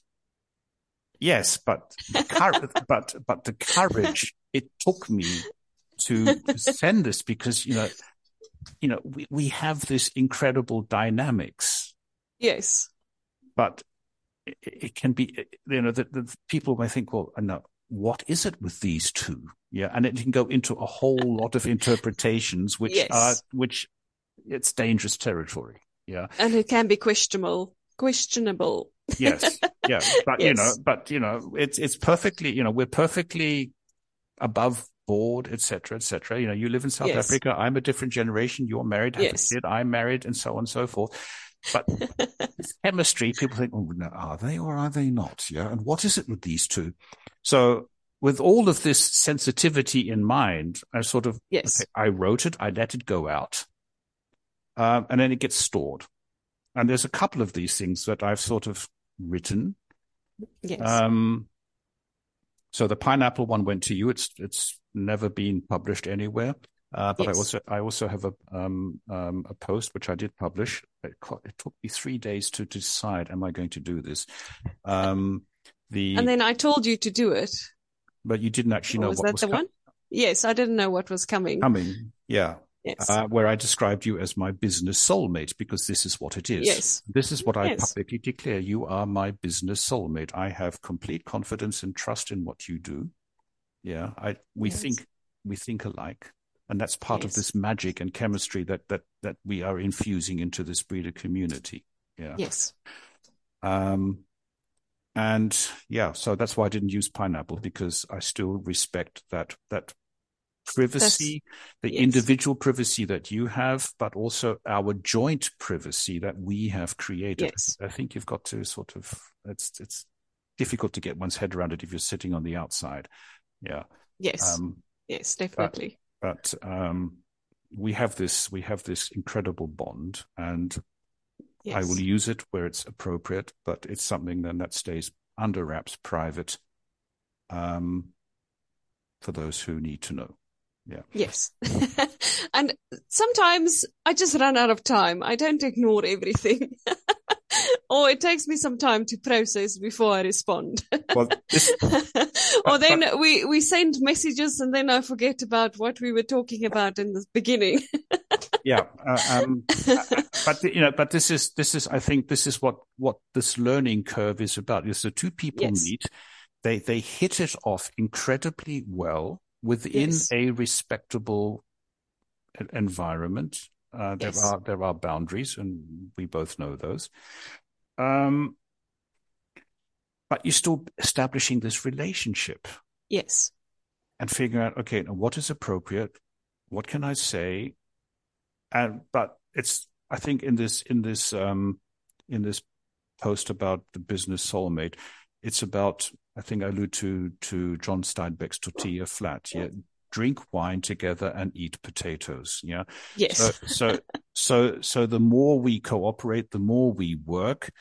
Yes, but the courage, but but the courage it took me to, to send this, because you know, you know, we, we have this incredible dynamics. Yes, but it, it can be, you know, the, the people may think, well, no, what is it with these two? Yeah, and it can go into a whole lot of interpretations, which yes. are which it's dangerous territory. Yeah, and it can be questionable. Questionable. Yes, yeah, but yes. you know, but you know, it's it's perfectly, you know, we're perfectly above board, et cetera, et cetera. You know, you live in South yes. Africa. I'm a different generation. You're married, have yes. a kid. I'm married, and so on and so forth. But chemistry, people think, oh, no, are they or are they not? Yeah, and what is it with these two? So, with all of this sensitivity in mind, I sort of, yes. okay, I wrote it, I let it go out, um, and then it gets stored. And there's a couple of these things that I've sort of written. Yes. Um, so the pineapple one went to you. It's it's never been published anywhere. Uh, but yes. I also I also have a um, um, a post which I did publish. It, it took me three days to decide, am I going to do this? Um, the and then I told you to do it. But you didn't actually know was what that was the com- one? Yes, I didn't know what was coming. Coming, yeah. Yes. Uh, where I described you as my business soulmate, because this is what it is. Yes. This is what I yes. publicly declare. You are my business soulmate. I have complete confidence and trust in what you do. Yeah. I, we yes. think, we think alike. And that's part yes. of this magic and chemistry that, that, that we are infusing into this breeder community. Yeah. Yes. Um, and yeah, so that's why I didn't use pineapple, because I still respect that, that, privacy, That's, the yes. individual privacy that you have, but also our joint privacy that we have created. Yes. I think you've got to sort of, it's it's difficult to get one's head around it if you're sitting on the outside. Yeah. Yes. Um, yes, definitely. But, but um, we have this, we have this incredible bond, and yes. I will use it where it's appropriate, but it's something then that stays under wraps, private, um, for those who need to know. Yeah. Yes. And sometimes I just run out of time. I don't ignore everything. Or it takes me some time to process before I respond. Well, this, or then but, we, we send messages and then I forget about what we were talking about in the beginning. Yeah. Uh, um, but, you know, but this is, this is, I think this is what, what this learning curve is about. Is the two people yes. meet, they, they hit it off incredibly well. Within yes. a respectable environment, uh, there yes. are there are boundaries, and we both know those. Um, but you're still establishing this relationship. Yes. And figuring out, okay, now what is appropriate? What can I say? And but it's, I think in this in this um, in this post about the business soulmate, it's about, I think I allude to, to John Steinbeck's tortilla flat. Yeah. Drink wine together and eat potatoes. Yeah. Yes. So, so, so, so the more we cooperate, the more we work,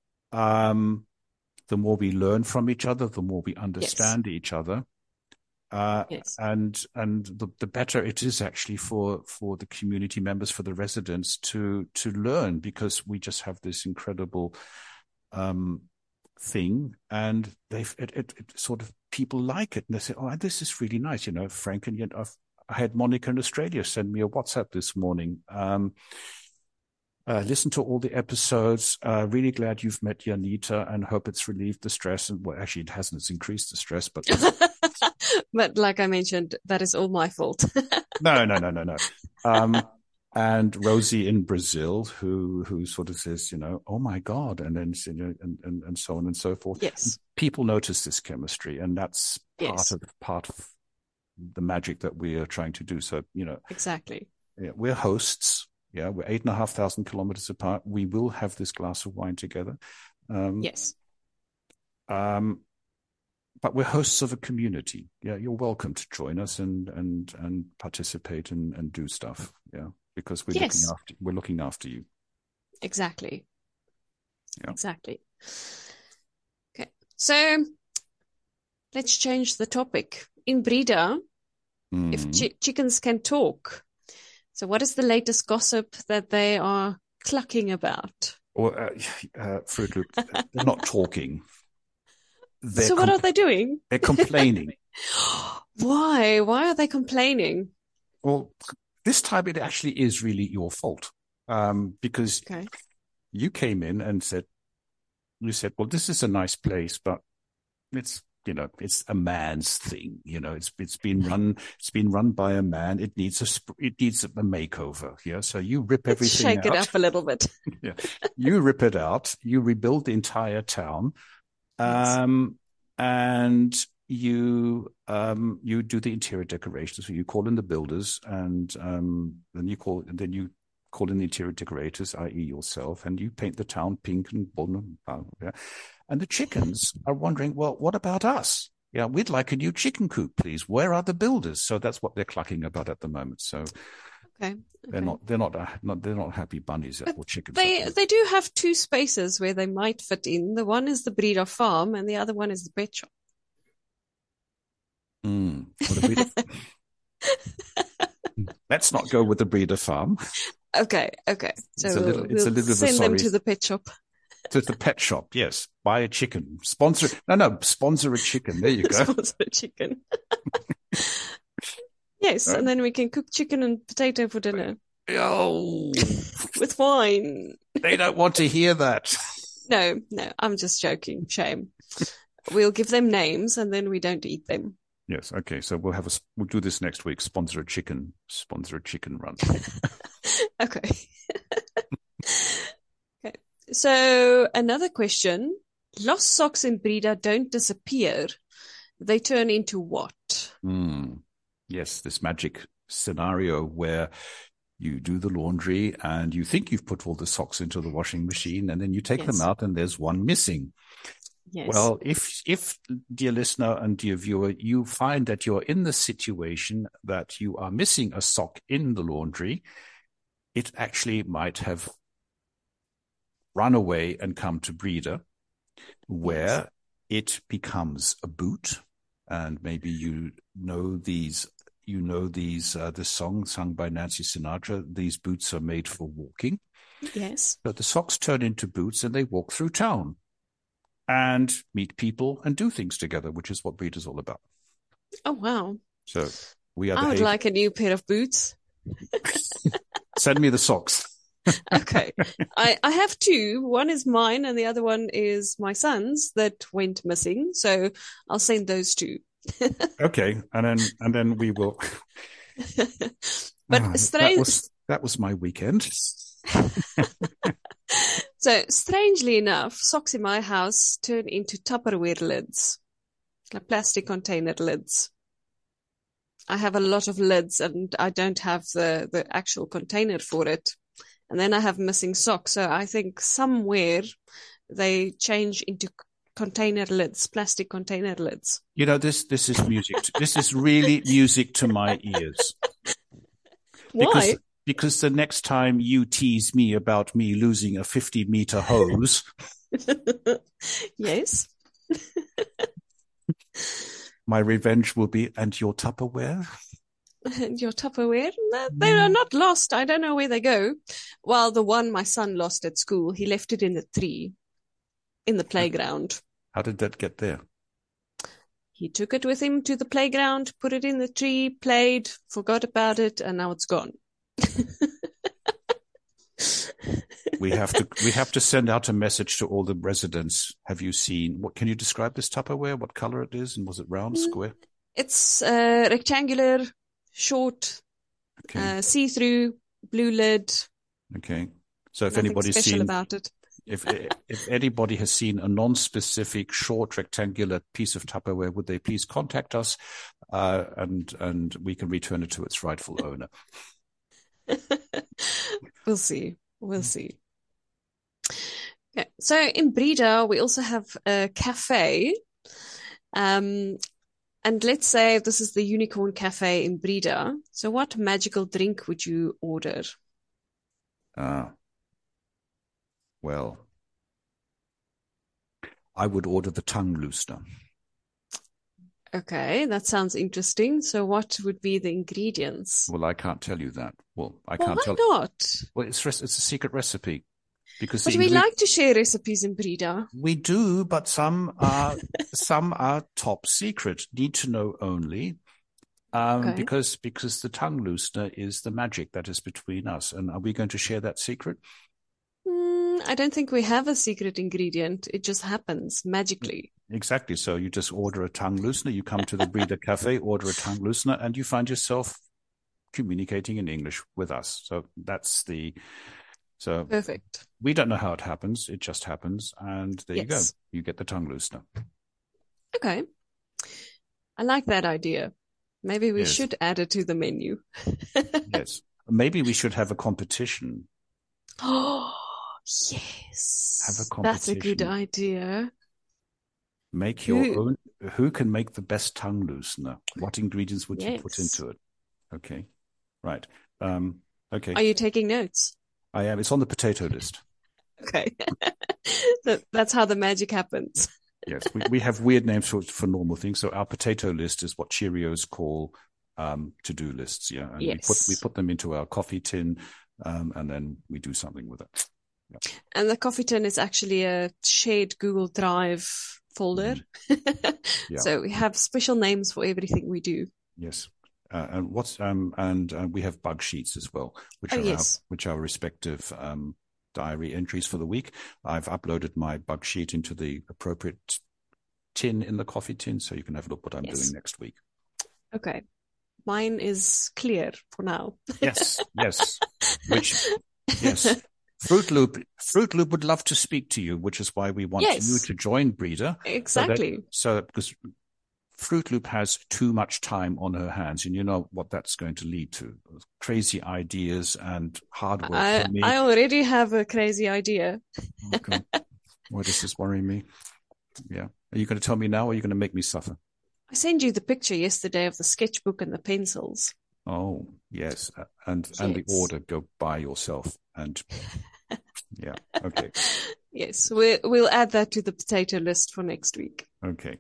um, the more we learn from each other, the more we understand yes. each other. Uh, yes. and, and the, the better it is actually for, for the community members, for the residents to, to learn, because we just have this incredible, um, thing, and they've it, it, it sort of, people like it, and they say, oh, this is really nice, you know, Frank. And yet I've, I had Monica in Australia send me a WhatsApp this morning. Um, uh, listen to all the episodes. Uh, really glad you've met Janita, and hope it's relieved the stress. And well, actually, it hasn't. It's increased the stress, but but like I mentioned, that is all my fault. no, no, no, no, no. Um, And Rosie in Brazil, who who sort of says, you know, oh my God, and then you know, and, and and so on and so forth. Yes, and people notice this chemistry, and that's part yes. of part of the magic that we are trying to do. So you know, exactly. Yeah, we're hosts. Yeah, we're eight and a half thousand kilometers apart. We will have this glass of wine together. Um, yes. Um, but we're hosts of a community. Yeah, you're welcome to join us and and and participate and and do stuff. Yeah. Because we're yes. looking after we're looking after you. Exactly. Yeah. Exactly. Okay. So let's change the topic. In Breda, mm. if chi- chickens can talk, so what is the latest gossip that they are clucking about? Or, uh, uh, Fruit Loop, they're not talking. They're so what compl- are they doing? They're complaining. Why? Why are they complaining? Well, this time it actually is really your fault. Um, because okay. you came in and said, you said, well, this is a nice place, but it's, you know, it's a man's thing. You know, it's it's been run, it's been run by a man. It needs a it needs a makeover. Yeah, so you rip Let's everything shake out. it up a little bit. Yeah, you rip it out. You rebuild the entire town, um, yes. and you um you do the interior decorations. So you call in the builders, and um then you call then you call in the interior decorators, that is, yourself, and you paint the town pink and blue. Yeah. And the chickens are wondering, well, what about us? Yeah, we'd like a new chicken coop, please. Where are the builders? So that's what they're clucking about at the moment. So okay, okay. they're not they're not, uh, not they're not happy bunnies but or chickens. They they do have two spaces where they might fit in. The one is the breeder farm, and the other one is the pet shop. Mm, what a breeder. Let's not go with the breeder farm. Okay, okay. So it's a little, we'll, it's we'll a little send sorry. them to the pet shop. To the pet shop, yes. Buy a chicken. Sponsor. No, no. Sponsor a chicken. There you go. Sponsor a chicken. Yes, right. And then we can cook chicken and potato for dinner. Oh, with wine. They don't want to hear that. No, no. I'm just joking. Shame. We'll give them names and then we don't eat them. Yes. Okay. So we'll have a. We'll do this next week. Sponsor a chicken. Sponsor a chicken run. Okay. Okay. So another question: lost socks in Breda don't disappear; they turn into what? Mm. Yes, this magic scenario where you do the laundry and you think you've put all the socks into the washing machine, and then you take yes. them out and there's one missing. Yes. Well, if, if, dear listener and dear viewer, you find that you're in the situation that you are missing a sock in the laundry, it actually might have run away and come to Breda, where yes. it becomes a boot. And maybe you know these, you know these, uh, the song sung by Nancy Sinatra, these boots are made for walking. Yes. So the socks turn into boots and they walk through town and meet people and do things together, which is what Breda's all about. Oh, wow. So we are I the would haven. like a new pair of boots. Send me the socks. Okay. I, I have two. One is mine and the other one is my son's that went missing. So I'll send those two. Okay. And then, and then we will. But oh, strange. That was, that was my weekend. So strangely enough, socks in my house turn into Tupperware lids, like plastic container lids. I have a lot of lids and I don't have the, the actual container for it. And then I have missing socks. So I think somewhere they change into container lids, plastic container lids. You know, this, this is music. To, this is really music to my ears. Why? Because, because the next time you tease me about me losing a fifty meter hose. Yes. My revenge will be, and your Tupperware? And your Tupperware? No, they are not lost. I don't know where they go. Well, the one my son lost at school, he left it in the tree, in the playground. How did that get there? He took it with him to the playground, put it in the tree, played, forgot about it, and now it's gone. We have to we have to send out a message to all the residents. Have you seen what? Can you describe this Tupperware? What color it is, and was it round, square? It's uh, rectangular, short, okay. uh, see-through, blue lid. Okay, so if Nothing anybody's special seen about it, if if anybody has seen a non-specific, short, rectangular piece of Tupperware, would they please contact us, uh, and and we can return it to its rightful owner. We'll see. We'll see. Okay. So in Breda, we also have a cafe. Um, and let's say this is the Unicorn Cafe in Breda. So what magical drink would you order? Ah, well, I would order the tongue loosener. Okay, that sounds interesting. So what would be the ingredients? Well, I can't tell you that. Well, I Well, can't why tell. not? Well, it's it's a secret recipe because But the we ingredient like to share recipes in Breda. we do, but some are some are top secret, need to know only. Um, Okay. because because the tongue loosener is the magic that is between us. And are we going to share that secret? Mm, I don't think we have a secret ingredient. It just happens magically. Exactly. So you just order a tongue loosener. You come to the Breda Cafe, order a tongue loosener, and you find yourself communicating in English with us. So that's the so Perfect. we don't know how it happens. It just happens, and there you go. Yes. You get the tongue loosener. Okay. I like that idea. Maybe we Yes. should add it to the menu. Yes. Maybe we should have a competition. Oh, yes. Have a That's a good competition. idea. Make your Who- own. Who can make the best tongue loosener? What ingredients would you put Yes. into it? Okay. Right. Um, okay. Are you taking notes? I am. It's on the potato list. Okay. That- That's how the magic happens. Yes. We, we have weird names for, for normal things. So our potato list is what Cheerios call um, to-do lists. Yeah. And we put, Yes. we put them into our coffee tin um, and then we do something with it. And the coffee tin is actually a shared Google Drive folder. Yeah. So we have special names for everything we do. Yes. Uh, and what's um and uh, we have bug sheets as well, which Oh, are yes. our, which are respective um diary entries for the week. I've uploaded my bug sheet into the appropriate tin in the coffee tin, so you can have a look what I'm Yes. doing next week. Okay. Mine is clear for now. Yes, yes. Which yes. Fruit Loop Fruit Loop would love to speak to you, which is why we want Yes. you to join Breda. Exactly. So, that, so because Fruit Loop has too much time on her hands, and you know what that's going to lead to: crazy ideas and hard work I, for me. I already have a crazy idea. Okay. Why does this worry me? Yeah. Are you going to tell me now, or are you going to make me suffer? I sent you the picture yesterday of the sketchbook and the pencils. Oh, yes. Uh, And and the Yes. order, go buy yourself. And yeah. Okay. Yes, we, we'll add that to the potato list for next week. Okay.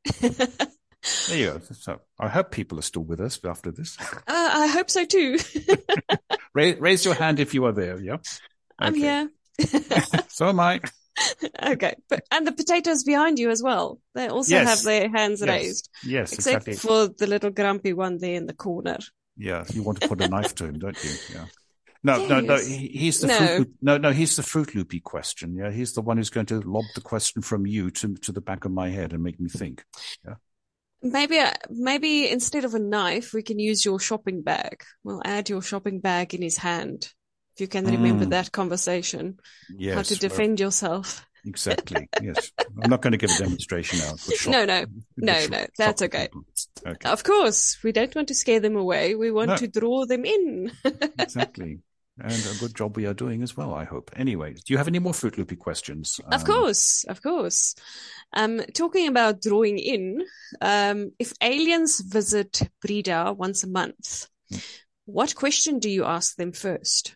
There you go. So I hope people are still with us after this. Uh, I hope so too. raise, raise your hand if you are there. Yeah. I'm Okay. here. So am I. Okay, but and the potatoes behind you as well. They also Yes. have their hands Yes. raised, Yes, except exactly. for the little grumpy one there in the corner. Yeah. You want to put a knife to him, don't you? Yeah. No, no, no. Yes. He, he's the No. fruit loop. No, no. He's the Fruit Loopy question. Yeah. He's the one who's going to lob the question from you to to the back of my head and make me think. Yeah. Maybe, uh, maybe instead of a knife, we can use your shopping bag. We'll add your shopping bag in his hand. If you can remember Mm. that conversation, Yes. how to defend yourself. Exactly. Yes. I'm not going to give a demonstration now. It would shock- No, no, it would no, shock- no, shock that's the okay. people. Okay. Of course, we don't want to scare them away. We want No. to draw them in. Exactly. And a good job we are doing as well, I hope. Anyway, do you have any more Fruit Loopy questions? Of Um, course, of course. Um, talking about drawing in, um, if aliens visit Breda once a month, what question do you ask them first?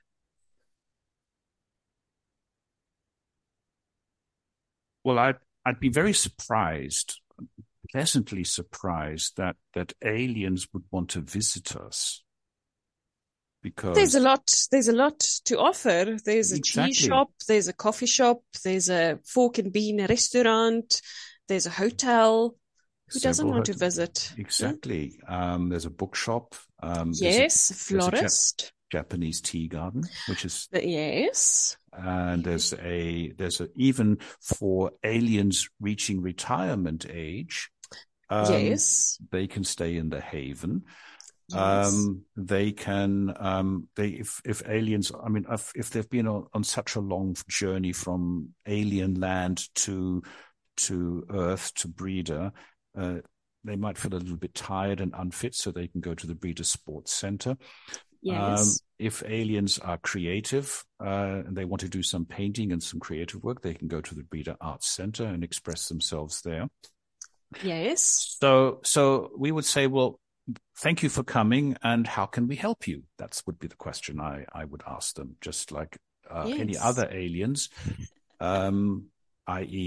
Well, I'd, I'd be very surprised, pleasantly surprised that, that aliens would want to visit us. Because There's a lot, there's a lot to offer. There's a Exactly. cheese shop, there's a coffee shop, there's a fork and bean restaurant, there's a hotel. Who doesn't several want to hotels. visit? Exactly. Um, there's a bookshop. Um, there's a Yes, florist. Japanese tea garden, which is Yes. and there's a there's a even for aliens reaching retirement age, um, Yes. they can stay in the Haven. Yes. Um, they can um, they if if aliens, I mean, if, if they've been on, on such a long journey from alien land to to Earth to Breda, uh, they might feel a little bit tired and unfit, so they can go to the Breda Sports Center. Yes. Um, if aliens are creative uh, and they want to do some painting and some creative work, they can go to the Breda Arts Center and express themselves there. Yes. So, so we would say, well, thank you for coming, and how can we help you? That would be the question I, I would ask them, just like uh, Yes. any other aliens, um, that is,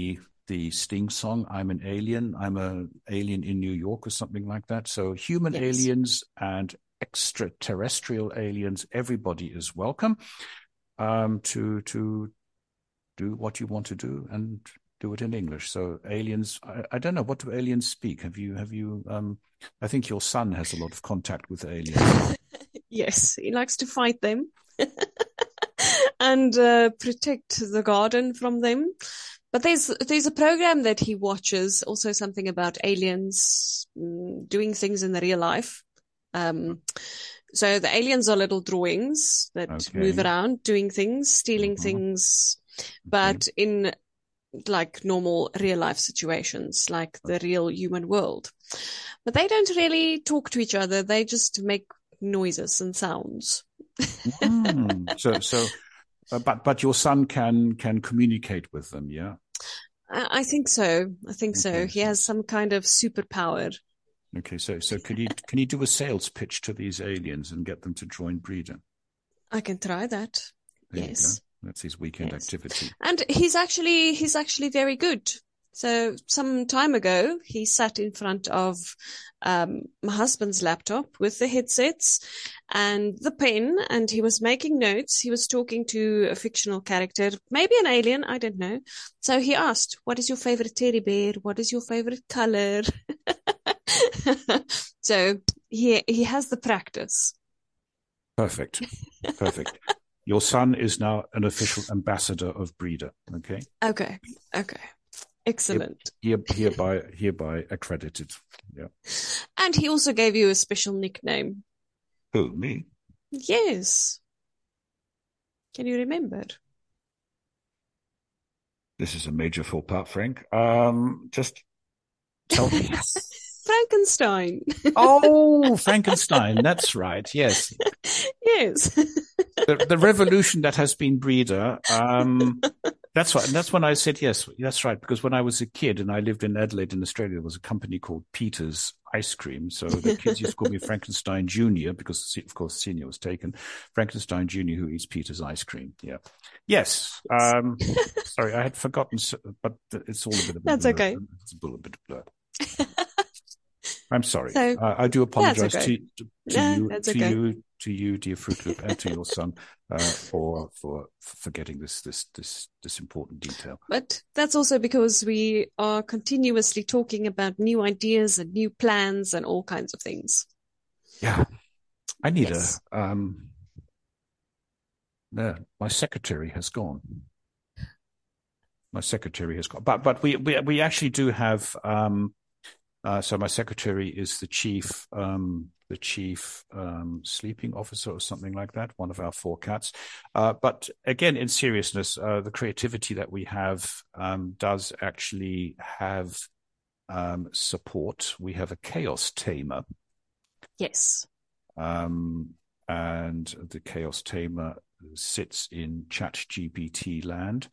the Sting song, I'm an alien, I'm an alien in New York or something like that. So human yes. aliens and extraterrestrial aliens, everybody is welcome um, to to do what you want to do and do it in English. So aliens, I, I don't know, what do aliens speak? Have you, have you, um, I think your son has a lot of contact with aliens. Yes, he likes to fight them and uh, protect the garden from them. But there's there's a program that he watches, also something about aliens mm, doing things in the real life. Um, so the aliens are little drawings that okay. move around, doing things, stealing mm-hmm. things, but okay. in like normal real life situations, like the real human world. But they don't really talk to each other. They just make noises and sounds. mm. So, so, uh, but but your son can can communicate with them, yeah. I, I think so. I think okay. so. He has some kind of superpower. Okay, so so can you can you do a sales pitch to these aliens and get them to join Breeder? I can try that. There yes, that's his weekend yes. activity. And he's actually he's actually very good. So some time ago, he sat in front of um, my husband's laptop with the headsets and the pen, and he was making notes. He was talking to a fictional character, maybe an alien, I don't know. So he asked, "What is your favorite teddy bear? What is your favorite color?" So he he has the practice. Perfect, perfect. Your son is now an official ambassador of Breeder. Okay. Okay. Okay. Excellent. Here, here, hereby, hereby accredited. Yeah. And he also gave you a special nickname. Who, me? Yes. Can you remember? This is a major faux pas, Frank. Um, just tell me. Frankenstein. Oh, Frankenstein. That's right. Yes. Yes. the, the revolution that has been Breeder. Um, That's right. And that's when I said, yes, that's right. Because when I was a kid and I lived in Adelaide in Australia, there was a company called Peter's Ice Cream. So the kids used to call me Frankenstein Junior because, of course, Senior was taken. Frankenstein Junior who eats Peter's ice cream. Yeah. Yes. Um, sorry, I had forgotten, but it's all a bit of a That's blur. okay. It's a little bit of blur. I'm sorry. So, uh, I do apologize okay. to, to, to no, you, to okay. you, to you, dear Fruit Loop, and to your son uh, for for for getting this this this this important detail. But that's also because we are continuously talking about new ideas and new plans and all kinds of things. Yeah, I need yes. a. Um, no, my secretary has gone. My secretary has gone, but but we we we actually do have. Um, Uh, so my secretary is the chief, um, the chief um, sleeping officer or something like that, one of our four cats. Uh, but again, in seriousness, uh, the creativity that we have um, does actually have um, support. We have a chaos tamer. Yes. Um, and the chaos tamer sits in ChatGPT land.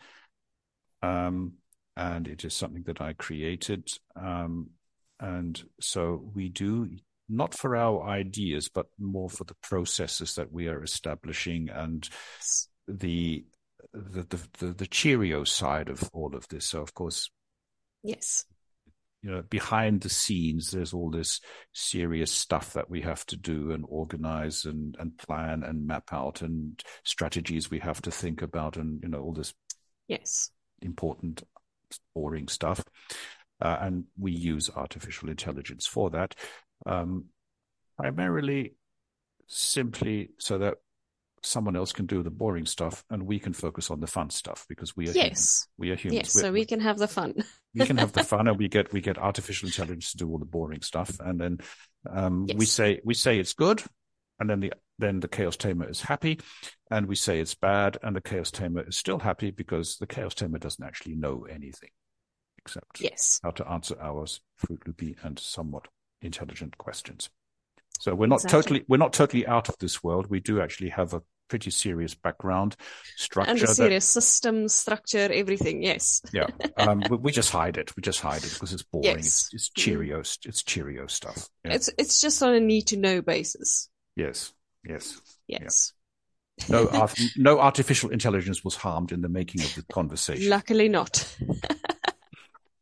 Um, and it is something that I created. Um, And so we do, not for our ideas, but more for the processes that we are establishing and the the the, the, the Cheerio side of all of this. So, of course, yes, you know, behind the scenes, there's all this serious stuff that we have to do and organize and, and plan and map out and strategies we have to think about and, you know, all this yes important, boring stuff. Uh, and we use artificial intelligence for that, um, primarily simply so that someone else can do the boring stuff and we can focus on the fun stuff because we are yes. humans. We are humans. Yes, We're, so we can have the fun. we can have the fun, and we get we get artificial intelligence to do all the boring stuff, and then um, yes. we say we say it's good, and then the then the Chaos Tamer is happy, and we say it's bad, and the Chaos Tamer is still happy because the Chaos Tamer doesn't actually know anything. Except yes. how to answer our Fruit Loopy and somewhat intelligent questions. So we're not exactly. totally we're not totally out of this world. We do actually have a pretty serious background structure and a serious that, system structure, everything. Yes. Yeah, um, we, we just hide it. We just hide it because it's boring. Yes. It's, it's Cheerio. Mm. It's Cheerio stuff. Yeah. It's it's just on a need to know basis. Yes. Yes. Yes. Yeah. No, art, no artificial intelligence was harmed in the making of the conversation. Luckily not.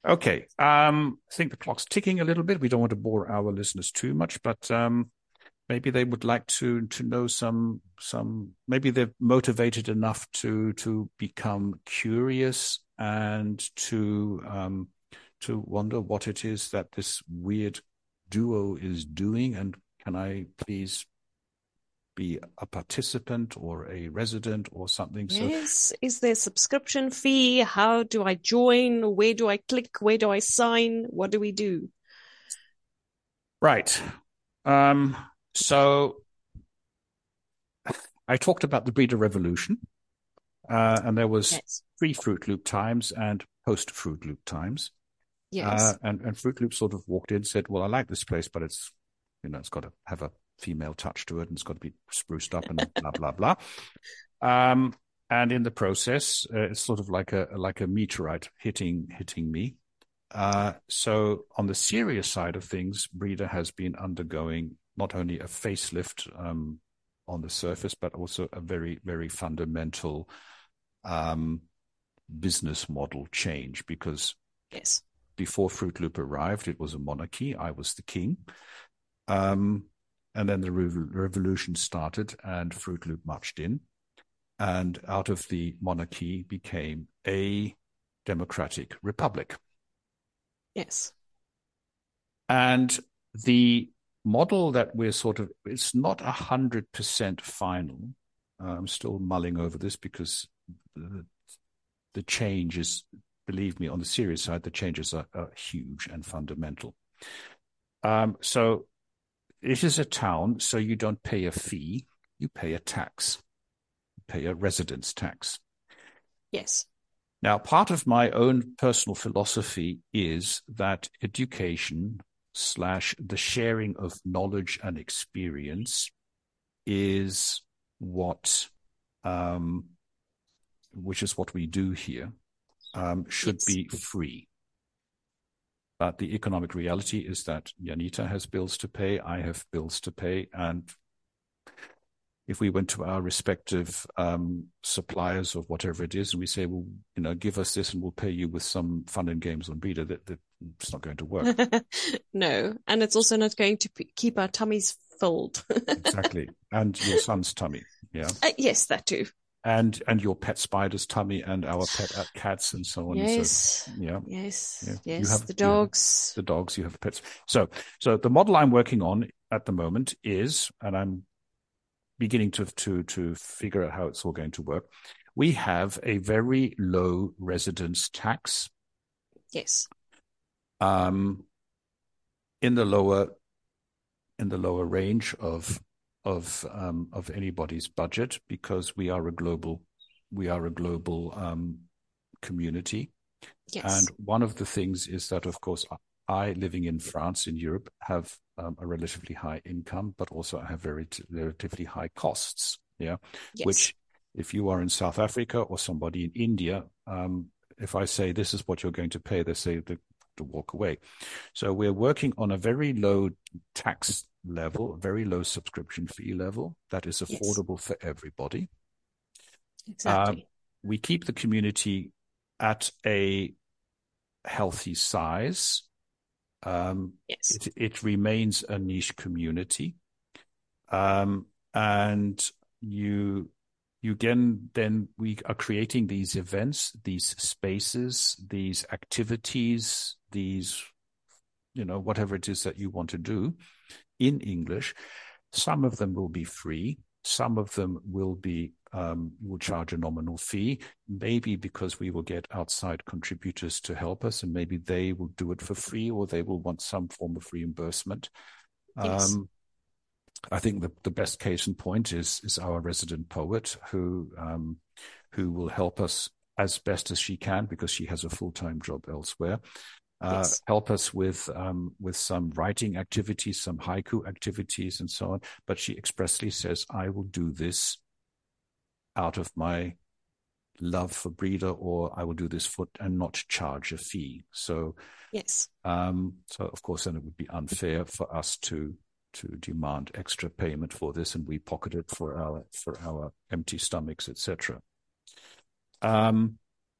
Okay. Um, I think the clock's ticking a little bit. We don't want to bore our listeners too much, but um, maybe they would like to to know some some. Maybe they're motivated enough to to become curious and to um, to wonder what it is that this weird duo is doing. And can I please be a participant or a resident or something? Yes. So, Is there a subscription fee? How do I join? Where do I click? Where do I sign? What do we do? right. Um, so I talked about the breeder revolution, uh, and there was Yes. pre-Fruit Loop times and post-Fruit Loop times. Uh, Yes. and, and Fruit Loop sort of walked in and said, well, I like this place, but it's, you know, it's got to have a female touch to it and it's got to be spruced up and blah, blah, blah. Um, and in the process, uh, it's sort of like a like a meteorite hitting hitting me. Uh, so on the serious side of things, Breeder has been undergoing not only a facelift um, on the surface, but also a very, very fundamental um, business model change. Because Yes. before Fruit Loop arrived, it was a monarchy. I was the king. Um, and then the re- revolution started and Fruit Loop marched in. And out of the monarchy became a democratic republic. Yes. And the model that we're sort of, it's not one hundred percent final. Uh, I'm still mulling over this because the, the change is, believe me, on the serious side, the changes are, are huge and fundamental. Um, so it is a town, so you don't pay a fee, you pay a tax, you pay a residence tax. Yes. Now, part of my own personal philosophy is that education slash the sharing of knowledge and experience is what, um, which is what we do here, um, should Yes. be free. But the economic reality is that Janita has bills to pay, I have bills to pay, and if we went to our respective um, suppliers of whatever it is and we say, well, you know, give us this and we'll pay you with some fun and games on Breeder, that, that it's not going to work. No, and it's also not going to p- keep our tummies filled. Exactly. And your son's tummy. Yeah. Uh, yes, that too. And and your pet spider's tummy and our pet cats and so on and so. Yes. Yeah. Yes. Yeah. You Yes. have The you have dogs. the dogs, you have pets. So so the model I'm working on at the moment is, and I'm beginning to to to figure out how it's all going to work. We have a very low residence tax. Yes. Um, in the lower in the lower range of of um, of anybody's budget, because we are a global we are a global um, community. Yes. And one of the things is that, of course, I, living in France, in Europe, have um, a relatively high income, but also I have very t- relatively high costs. Yeah, Yes. which, if you are in South Africa or somebody in India, um, if I say this is what you're going to pay, they say the, to walk away. So we're working on a very low tax level, very low subscription fee level that is affordable yes. for everybody. Exactly. Uh, we keep the community at a healthy size. Um, yes. It, it remains a niche community. Um, and you, you again, then we are creating these events, these spaces, these activities, these, you know, whatever it is that you want to do in English. Some of them will be free. Some of them will be um, will charge a nominal fee, maybe because we will get outside contributors to help us, and maybe they will do it for free, or they will want some form of reimbursement. Yes. Um, I think the, the best case in point is is our resident poet, who um, who will help us as best as she can, because she has a full-time job elsewhere. Uh, yes. Help us with um, with some writing activities, some haiku activities, and so on. But she expressly says, "I will do this out of my love for Breeder, or I will do this for and not charge a fee." So, yes. Um, so of course, then it would be unfair for us to to demand extra payment for this, and we pocket it for our for our empty stomachs, et cetera. Um,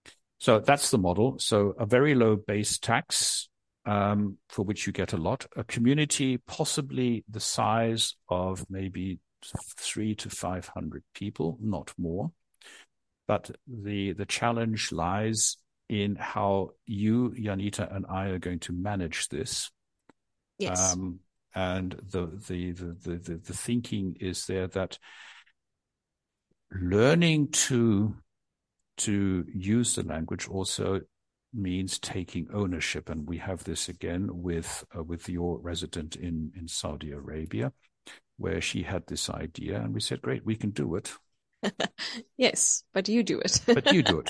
So that's the model. So a very low base tax, um, for which you get a lot. A community possibly the size of maybe three to five hundred people, not more. But the the challenge lies in how you, Janita, and I are going to manage this. Yes. Um, and the, the the the the the thinking is there that learning to to use the language also means taking ownership, and we have this again with uh, with your resident in in Saudi Arabia, where she had this idea, and we said, "Great, we can do it." Yes, but you do it. But you do it.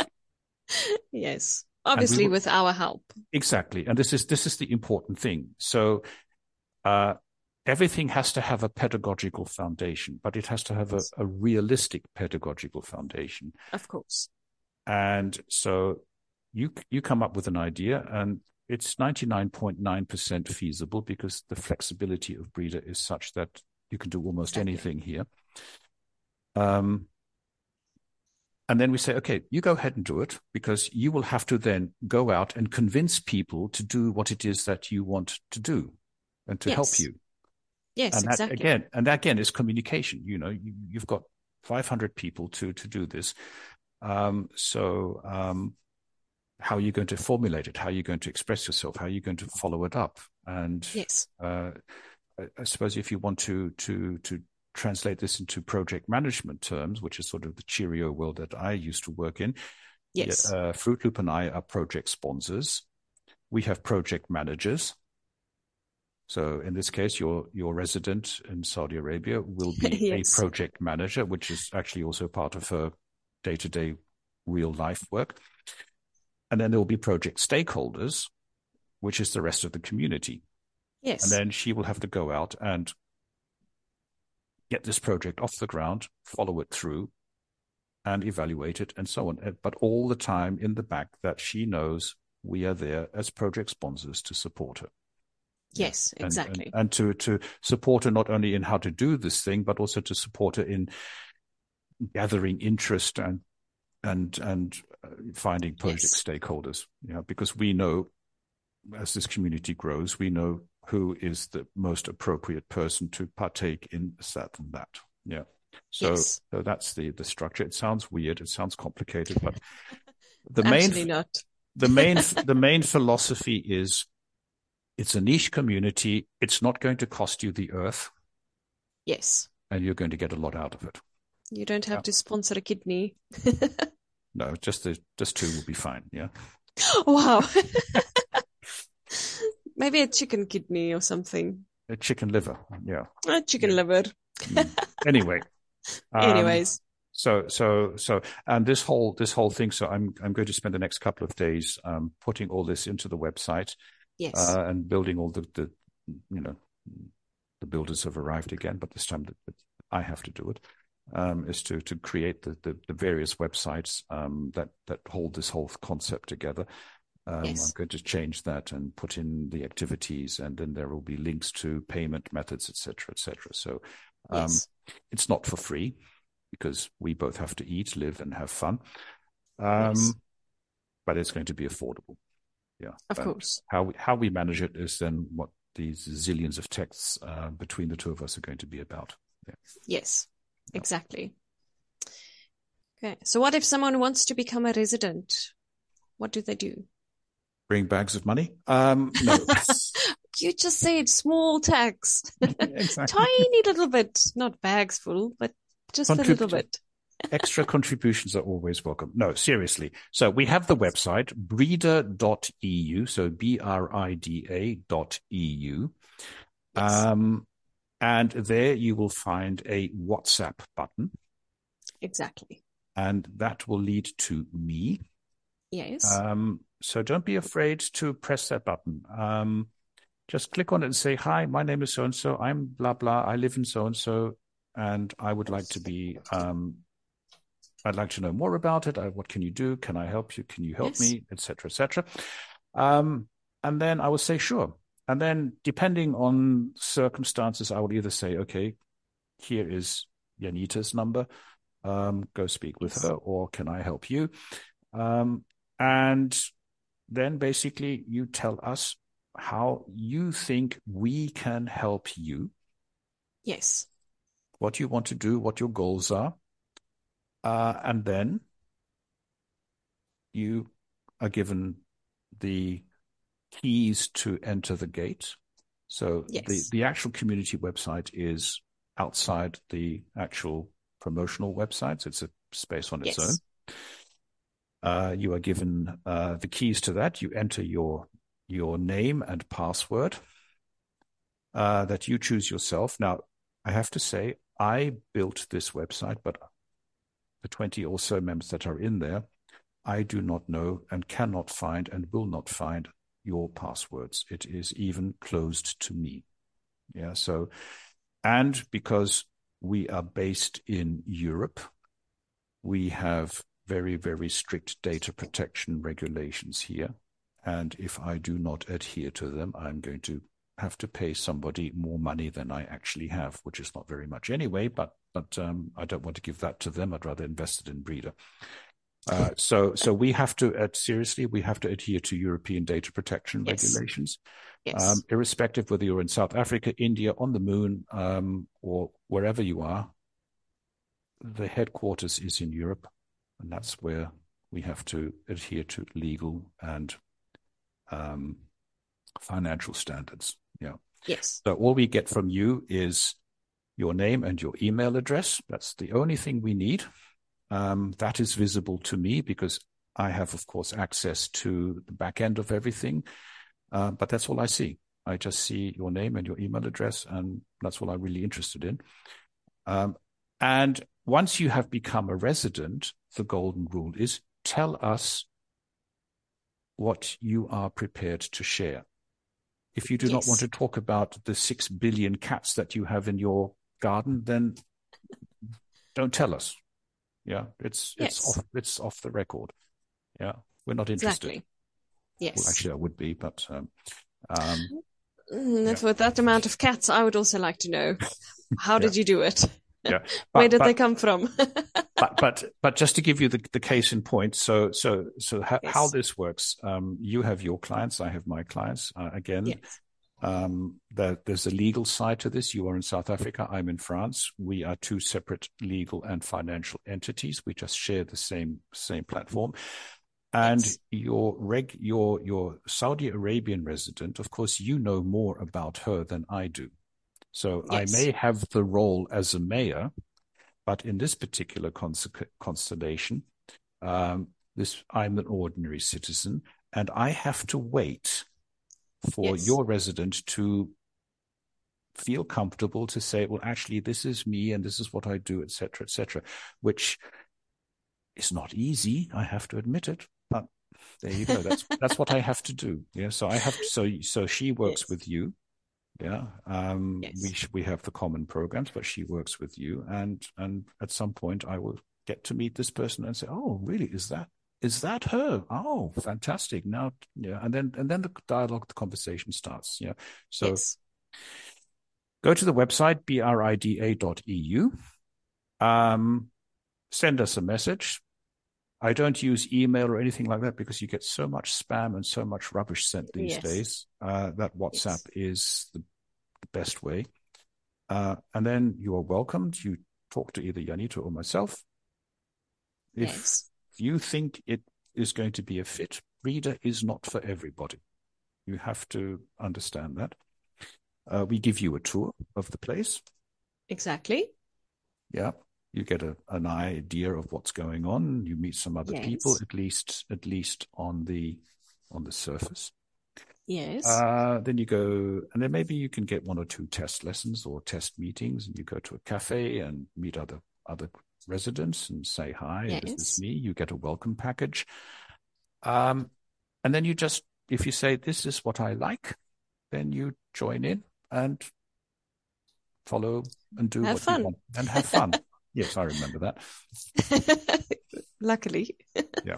Yes, obviously we were, with our help. Exactly, and this is this is the important thing. So, uh, everything has to have a pedagogical foundation, but it has to have a, a realistic pedagogical foundation. Of course. And so, you you come up with an idea, and it's ninety-nine point nine percent feasible because the flexibility of Breeder is such that you can do almost exactly. anything here. Um. And then we say, okay, you go ahead and do it, because you will have to then go out and convince people to do what it is that you want to do and to yes. help you. Yes, and that, exactly. Again, and that again is communication. You know, you, you've got five hundred people to, to do this. Um, so um, how are you going to formulate it? How are you going to express yourself? How are you going to follow it up? And yes. uh, I, I suppose if you want to, to, to, translate this into project management terms, which is sort of the Cheerio world that I used to work in. Yes. Uh, Fruit Loop and I are project sponsors. We have project managers. So in this case, your your resident in Saudi Arabia will be yes. a project manager, which is actually also part of her day-to-day real life work. And then there will be project stakeholders, which is the rest of the community. Yes. And then she will have to go out and get this project off the ground, follow it through, and evaluate it, and so on. But all the time in the back that she knows we are there as project sponsors to support her. Yes, and, exactly. And, and to, to support her not only in how to do this thing, but also to support her in gathering interest and and and finding project yes. stakeholders. You know, because we know as this community grows, we know who is the most appropriate person to partake in that and that. Yeah. So, yes. so that's the, the structure. It sounds weird. It sounds complicated, but the Actually main, not. the main, the main philosophy is it's a niche community. It's not going to cost you the earth. Yes. And you're going to get a lot out of it. You don't have yeah. to sponsor a kidney. No, just the, just two will be fine. Yeah. Wow. Maybe a chicken kidney or something. A chicken liver, yeah. A chicken yeah. liver. mm. Anyway. Um, Anyways. So, so, so, and this whole, this whole thing. So I'm, I'm going to spend the next couple of days, um, putting all this into the website. Yes. Uh, and building all the, the, you know, the builders have arrived again, but this time that I have to do it. Um, is to, to create the, the, the various websites, um, that, that hold this whole concept together. Um, yes. I'm going to change that and put in the activities, and then there will be links to payment methods, et cetera, et cetera. So um, yes. it's not for free because we both have to eat, live, and have fun. Um, yes. But it's going to be affordable. Yeah, of and course. How we, how we manage it is then what these zillions of texts uh, between the two of us are going to be about. Yeah. Yes, yeah. Exactly. Okay. So what if someone wants to become a resident? What do they do? Bring bags of money? Um, no. You just said small tax. Exactly. Tiny little bit, not bags full, but just Contrib- a little bit. Extra contributions are always welcome. No, seriously. So we have the website, breeder dot e u, so B R I D A dot E U. Yes. Um, and there you will find a WhatsApp button. Exactly. And that will lead to me. Yes. Um, so don't be afraid to press that button. Um, just click on it and say, hi, my name is so-and-so. I'm blah, blah. I live in so-and-so, and I would like to be, um, I'd like to know more about it. I, what can you do? Can I help you? Can you help yes. me? Et cetera, et cetera. Um, and then I will say, sure. And then depending on circumstances, I will either say, okay, here is Janita's number. Um, go speak with yes. her, or can I help you? Um, And then basically you tell us how you think we can help you. Yes. What you want to do, what your goals are. Uh, and then you are given the keys to enter the gate. So yes. the, the actual community website is outside the actual promotional websites. It's a space on its yes. own. Uh, you are given uh, the keys to that. You enter your your name and password uh, that you choose yourself. Now, I have to say, I built this website, but the twenty or so members that are in there, I do not know and cannot find and will not find your passwords. It is even closed to me. Yeah. So, and because we are based in Europe, we have very, very strict data protection regulations here. And if I do not adhere to them, I'm going to have to pay somebody more money than I actually have, which is not very much anyway, but but um, I don't want to give that to them. I'd rather invest it in Breeder. Uh, so so we have to, uh, seriously, we have to adhere to European data protection yes. regulations, yes. Um, irrespective whether you're in South Africa, India, on the moon, um, or wherever you are. The headquarters is in Europe, and that's where we have to adhere to legal and um, financial standards. Yeah. Yes. So all we get from you is your name and your email address. That's the only thing we need. Um, that is visible to me because I have, of course, access to the back end of everything. Uh, but that's all I see. I just see your name and your email address, and that's all I'm really interested in. Um, and once you have become a resident, the golden rule is tell us what you are prepared to share. If you do yes. not want to talk about the six billion cats that you have in your garden, then don't tell us. Yeah, it's yes. it's off it's off the record. Yeah, we're not interested. Exactly. Yes. Well, actually, I would be, but um, um, mm, yeah. with that amount of cats, I would also like to know how yeah. did you do it? Yeah, but, where did but, they come from? but but but just to give you the, the case in point, so so so ha- yes. how this works, um, you have your clients, I have my clients. Uh, again, yes. um, there, there's a legal side to this. You are in South Africa, I'm in France. We are two separate legal and financial entities. We just share the same same platform. And yes. your reg your your Saudi Arabian resident, of course, you know more about her than I do. So yes. I may have the role as a mayor, but in this particular cons- constellation, um, this I'm an ordinary citizen, and I have to wait for yes. your resident to feel comfortable to say, well, actually, this is me, and this is what I do, et cetera, et cetera, which is not easy. I have to admit it, but there you go. That's that's what I have to do. Yeah. So I have to, so so she works yes. with you. Yeah, um, yes. we we have the common programs, but she works with you, and and at some point I will get to meet this person and say, oh, really? Is that is that her? Oh, fantastic! Now, yeah, and then and then the dialogue, the conversation starts. Yeah, so yes. go to the website brida dot e u, um, send us a message. I don't use email or anything like that because you get so much spam and so much rubbish sent these yes. days uh, that WhatsApp yes. is the, the best way. Uh, and then you are welcomed. You talk to either Janita or myself. If yes. you think it is going to be a fit, Breeder is not for everybody. You have to understand that. Uh, we give you a tour of the place. Exactly. Yeah. You get a, an idea of what's going on. You meet some other yes. people, at least at least on the on the surface. Yes. Uh, then you go, and then maybe you can get one or two test lessons or test meetings, and you go to a cafe and meet other other residents and say hi. Yes. This is me. You get a welcome package, um, and then you just, if you say this is what I like, then you join in and follow and do have what fun. you want and have fun. Yes, I remember that. Luckily. Yeah.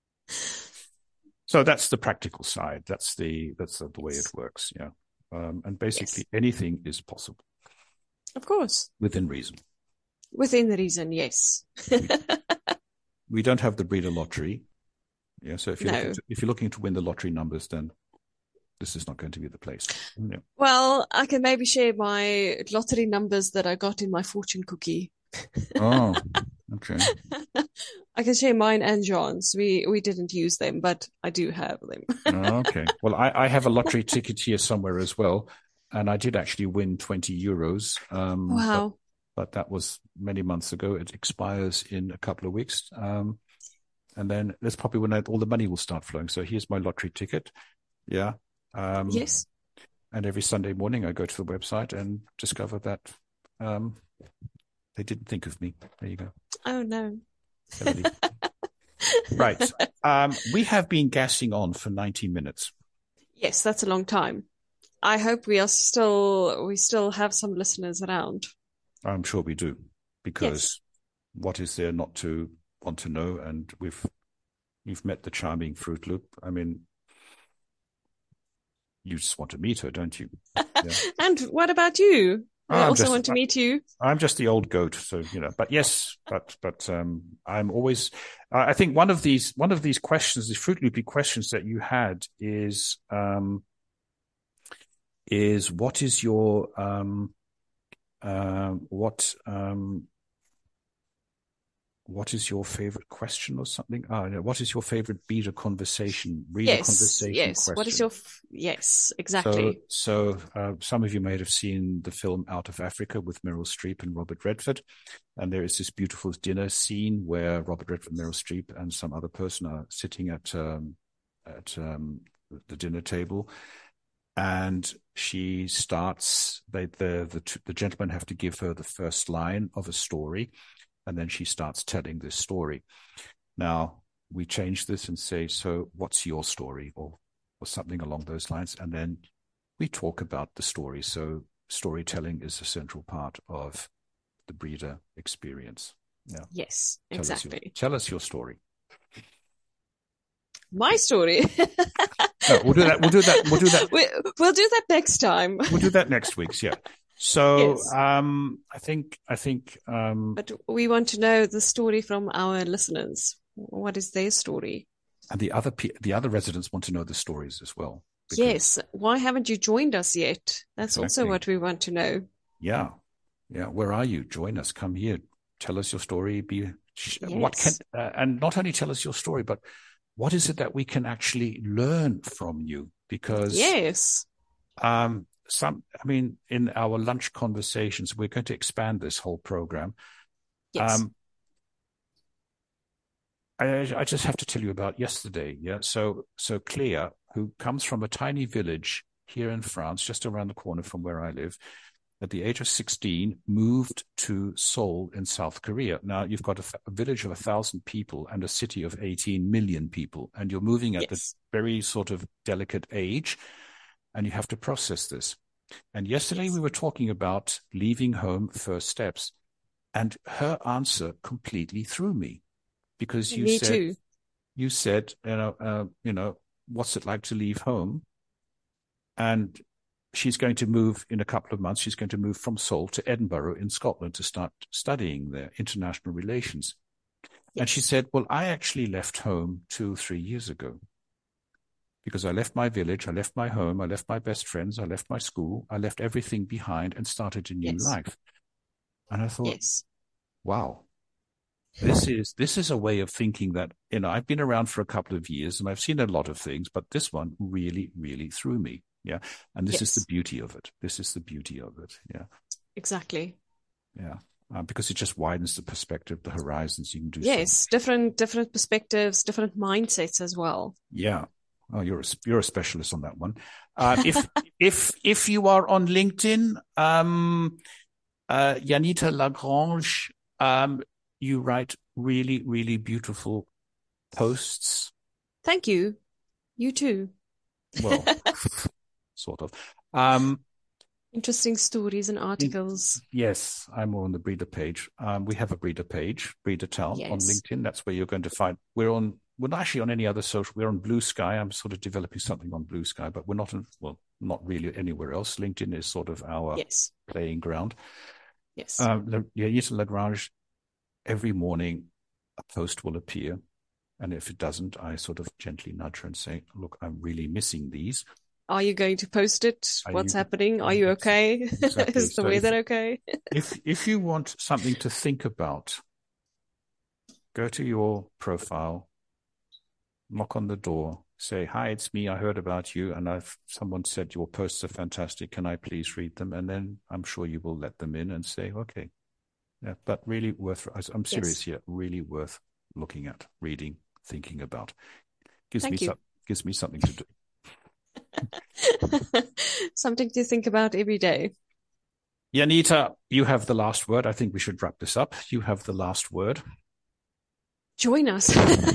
So that's the practical side. That's the that's the, the way it works. Yeah. Um, and basically yes. anything is possible. Of course. Within reason. Within reason, yes. we, we don't have the Breeder lottery. Yeah. So if you're No. looking to, if you're looking to win the lottery numbers, then this is not going to be the place. Yeah. Well, I can maybe share my lottery numbers that I got in my fortune cookie. Oh, okay. I can share mine and John's. We we didn't use them, but I do have them. Oh, okay. Well, I, I have a lottery ticket here somewhere as well, and I did actually win twenty euros. Um, but Wow. but that was many months ago. It expires in a couple of weeks. Um, and then that's probably when I, all the money will start flowing. So here's my lottery ticket. Yeah. Um, Yes. and every Sunday morning I go to the website and discover that um, they didn't think of me. There you go. Oh no. Right. Um, we have been gassing on for ninety minutes. Yes, that's a long time. I hope we are still we still have some listeners around. I'm sure we do, because Yes. what is there not to want to know? And we've you've met the charming Fruit Loop. I mean, you just want to meet her, don't you? Yeah. And what about you? We I'm also just, want to meet you. I'm just the old goat, so you know. But yes, but but um, I'm always. I think one of these one of these questions, these Fruit Loopy questions that you had, is um, is what is your um, uh, what um, what is your favorite question or something? Oh, no, what is your favorite beta conversation, reader Yes, conversation yes. question? What is your f yes, So, exactly. so uh, some of you may have seen the film Out of Africa with Meryl Streep and Robert Redford, and there is this beautiful dinner scene where Robert Redford, Meryl Streep, and some other person are sitting at um, at um, the dinner table, and she starts. They the the the gentlemen have to give her the first line of a story. And then she starts telling this story. Now, we change this and say, so what's your story? Or, or something along those lines. And then we talk about the story. So storytelling is a central part of the breeder experience. Yeah. Yes, Tell exactly. Us your, tell us your story. My story. No, we'll do that. We'll do that. We'll do that. we, we'll do that next time. We'll do that next week's. Yeah. So, Yes. um, I think, I think, um, but we want to know the story from our listeners. What is their story? And the other, the other residents want to know the stories as well. Yes. Why haven't you joined us yet? That's exactly. also what we want to know. Yeah. Yeah. Where are you? Join us. Come here. Tell us your story. Be yes. what can, uh, and not only tell us your story, but what is it that we can actually learn from you? Because, yes. Um, some, I mean, in our lunch conversations, we're going to expand this whole program. Yes. Um, I, I just have to tell you about yesterday. Yeah. So, so Clea, who comes from a tiny village here in France, just around the corner from where I live, at the age of sixteen, moved to Seoul in South Korea. Now you've got a, a village of a thousand people and a city of eighteen million people, and you're moving at yes. the very sort of delicate age. And you have to process this. And yesterday yes. we were talking about leaving home, first steps. And her answer completely threw me, because you me said, too. you said, you know, uh, you know, what's it like to leave home? And she's going to move in a couple of months. She's going to move from Seoul to Edinburgh in Scotland to start studying there, international relations. Yes. And she said, well, I actually left home two, three years ago. Because I left my village, I left my home, I left my best friends, I left my school, I left everything behind and started a new yes. life. And I thought, yes. wow, this is this is a way of thinking that, you know, I've been around for a couple of years and I've seen a lot of things, but this one really, really threw me. Yeah. And this yes. is the beauty of it. This is the beauty of it. Yeah. Exactly. Yeah. Uh, because it just widens the perspective, the horizons. You can do yes, so different different perspectives, different mindsets as well. Yeah. Oh, you're a, you're a specialist on that one. Uh, if if if you are on LinkedIn, um, uh, Janita Lagrange, um, you write really really beautiful posts. Thank you. You too. Well, sort of. Um, Interesting stories and articles. In, yes, I'm more on the breeder page. Um, we have a breeder page, Breeder Town yes. on LinkedIn. That's where you're going to find. We're on. We're not actually on any other social. We're on Blue Sky. I'm sort of developing something on Blue Sky, but we're not on, well, not really anywhere else. LinkedIn is sort of our yes. playing ground. Yes. Um, Janita Lagrange, every morning a post will appear And if it doesn't, I sort of gently nudge her and say, look, I'm really missing these. Are you going to post it? Are What's you, happening? Are you okay? Exactly. Is the so weather if, okay? if, if you want something to think about, go to your profile, knock on the door, say, hi, it's me. I heard about you. And I've, someone said your posts are fantastic. Can I please read them? And then I'm sure you will let them in and say, okay. Yeah, but really worth, I'm serious yes. here, really worth looking at, reading, thinking about. Gives Thank me you. some, gives me something to do. Something to think about every day. Janita, you have the last word. I think we should wrap this up. You have the last word. Join us.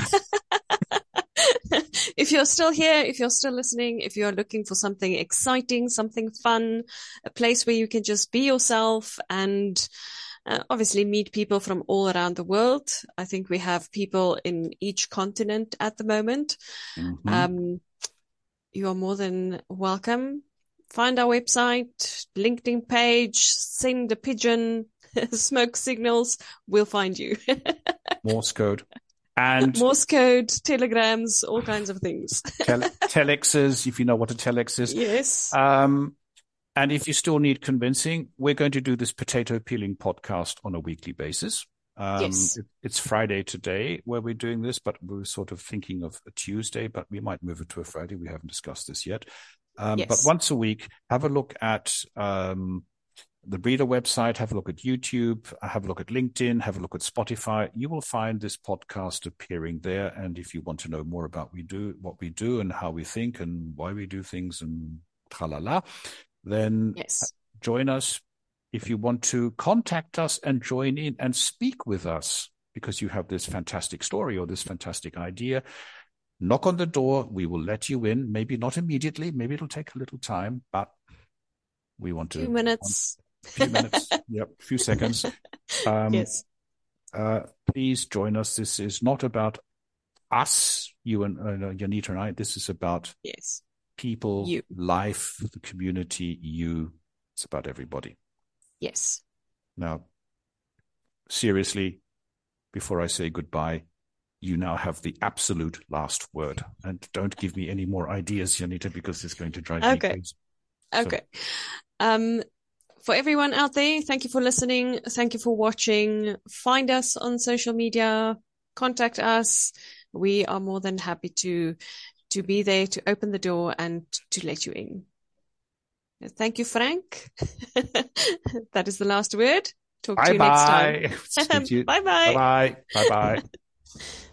If you're still here, if you're still listening, if you're looking for something exciting, something fun, a place where you can just be yourself and uh, obviously meet people from all around the world. I think we have people in each continent at the moment. Mm-hmm. Um, you are more than welcome. Find our website, LinkedIn page, send a pigeon, smoke signals. We'll find you. Morse code. And Morse code, telegrams, all kinds of things. Tele- telexes, if you know what a telex is. Yes. Um, and if you still need convincing, we're going to do this potato peeling podcast on a weekly basis. Um, yes. it, it's Friday today where we're doing this, but we were sort of thinking of a Tuesday, but we might move it to a Friday. We haven't discussed this yet. Um, yes. But once a week, have a look at um, the Breeder website, have a look at YouTube, have a look at LinkedIn, have a look at Spotify. You will find this podcast appearing there. And if you want to know more about we do, what we do and how we think and why we do things and tralala, then yes. join us. If you want to contact us and join in and speak with us because you have this fantastic story or this fantastic idea, knock on the door. We will let you in. Maybe not immediately. Maybe it'll take a little time, but we want to. A few minutes. A few minutes. Yep. A few seconds. Um, yes. Uh, please join us. This is not about us, you and uh, Janita and I. This is about yes. people, you. life, the community, you. It's about everybody. Yes. Now, seriously, before I say goodbye, you now have the absolute last word. And don't give me any more ideas, Janita, because it's going to drive okay. me crazy. Okay. So. Um, for everyone out there, thank you for listening. Thank you for watching. Find us on social media. Contact us. We are more than happy to, to be there, to open the door and to let you in. Thank you, Frank. That is the last word. Talk bye to you bye. next time. Bye-bye. Bye-bye. Bye-bye.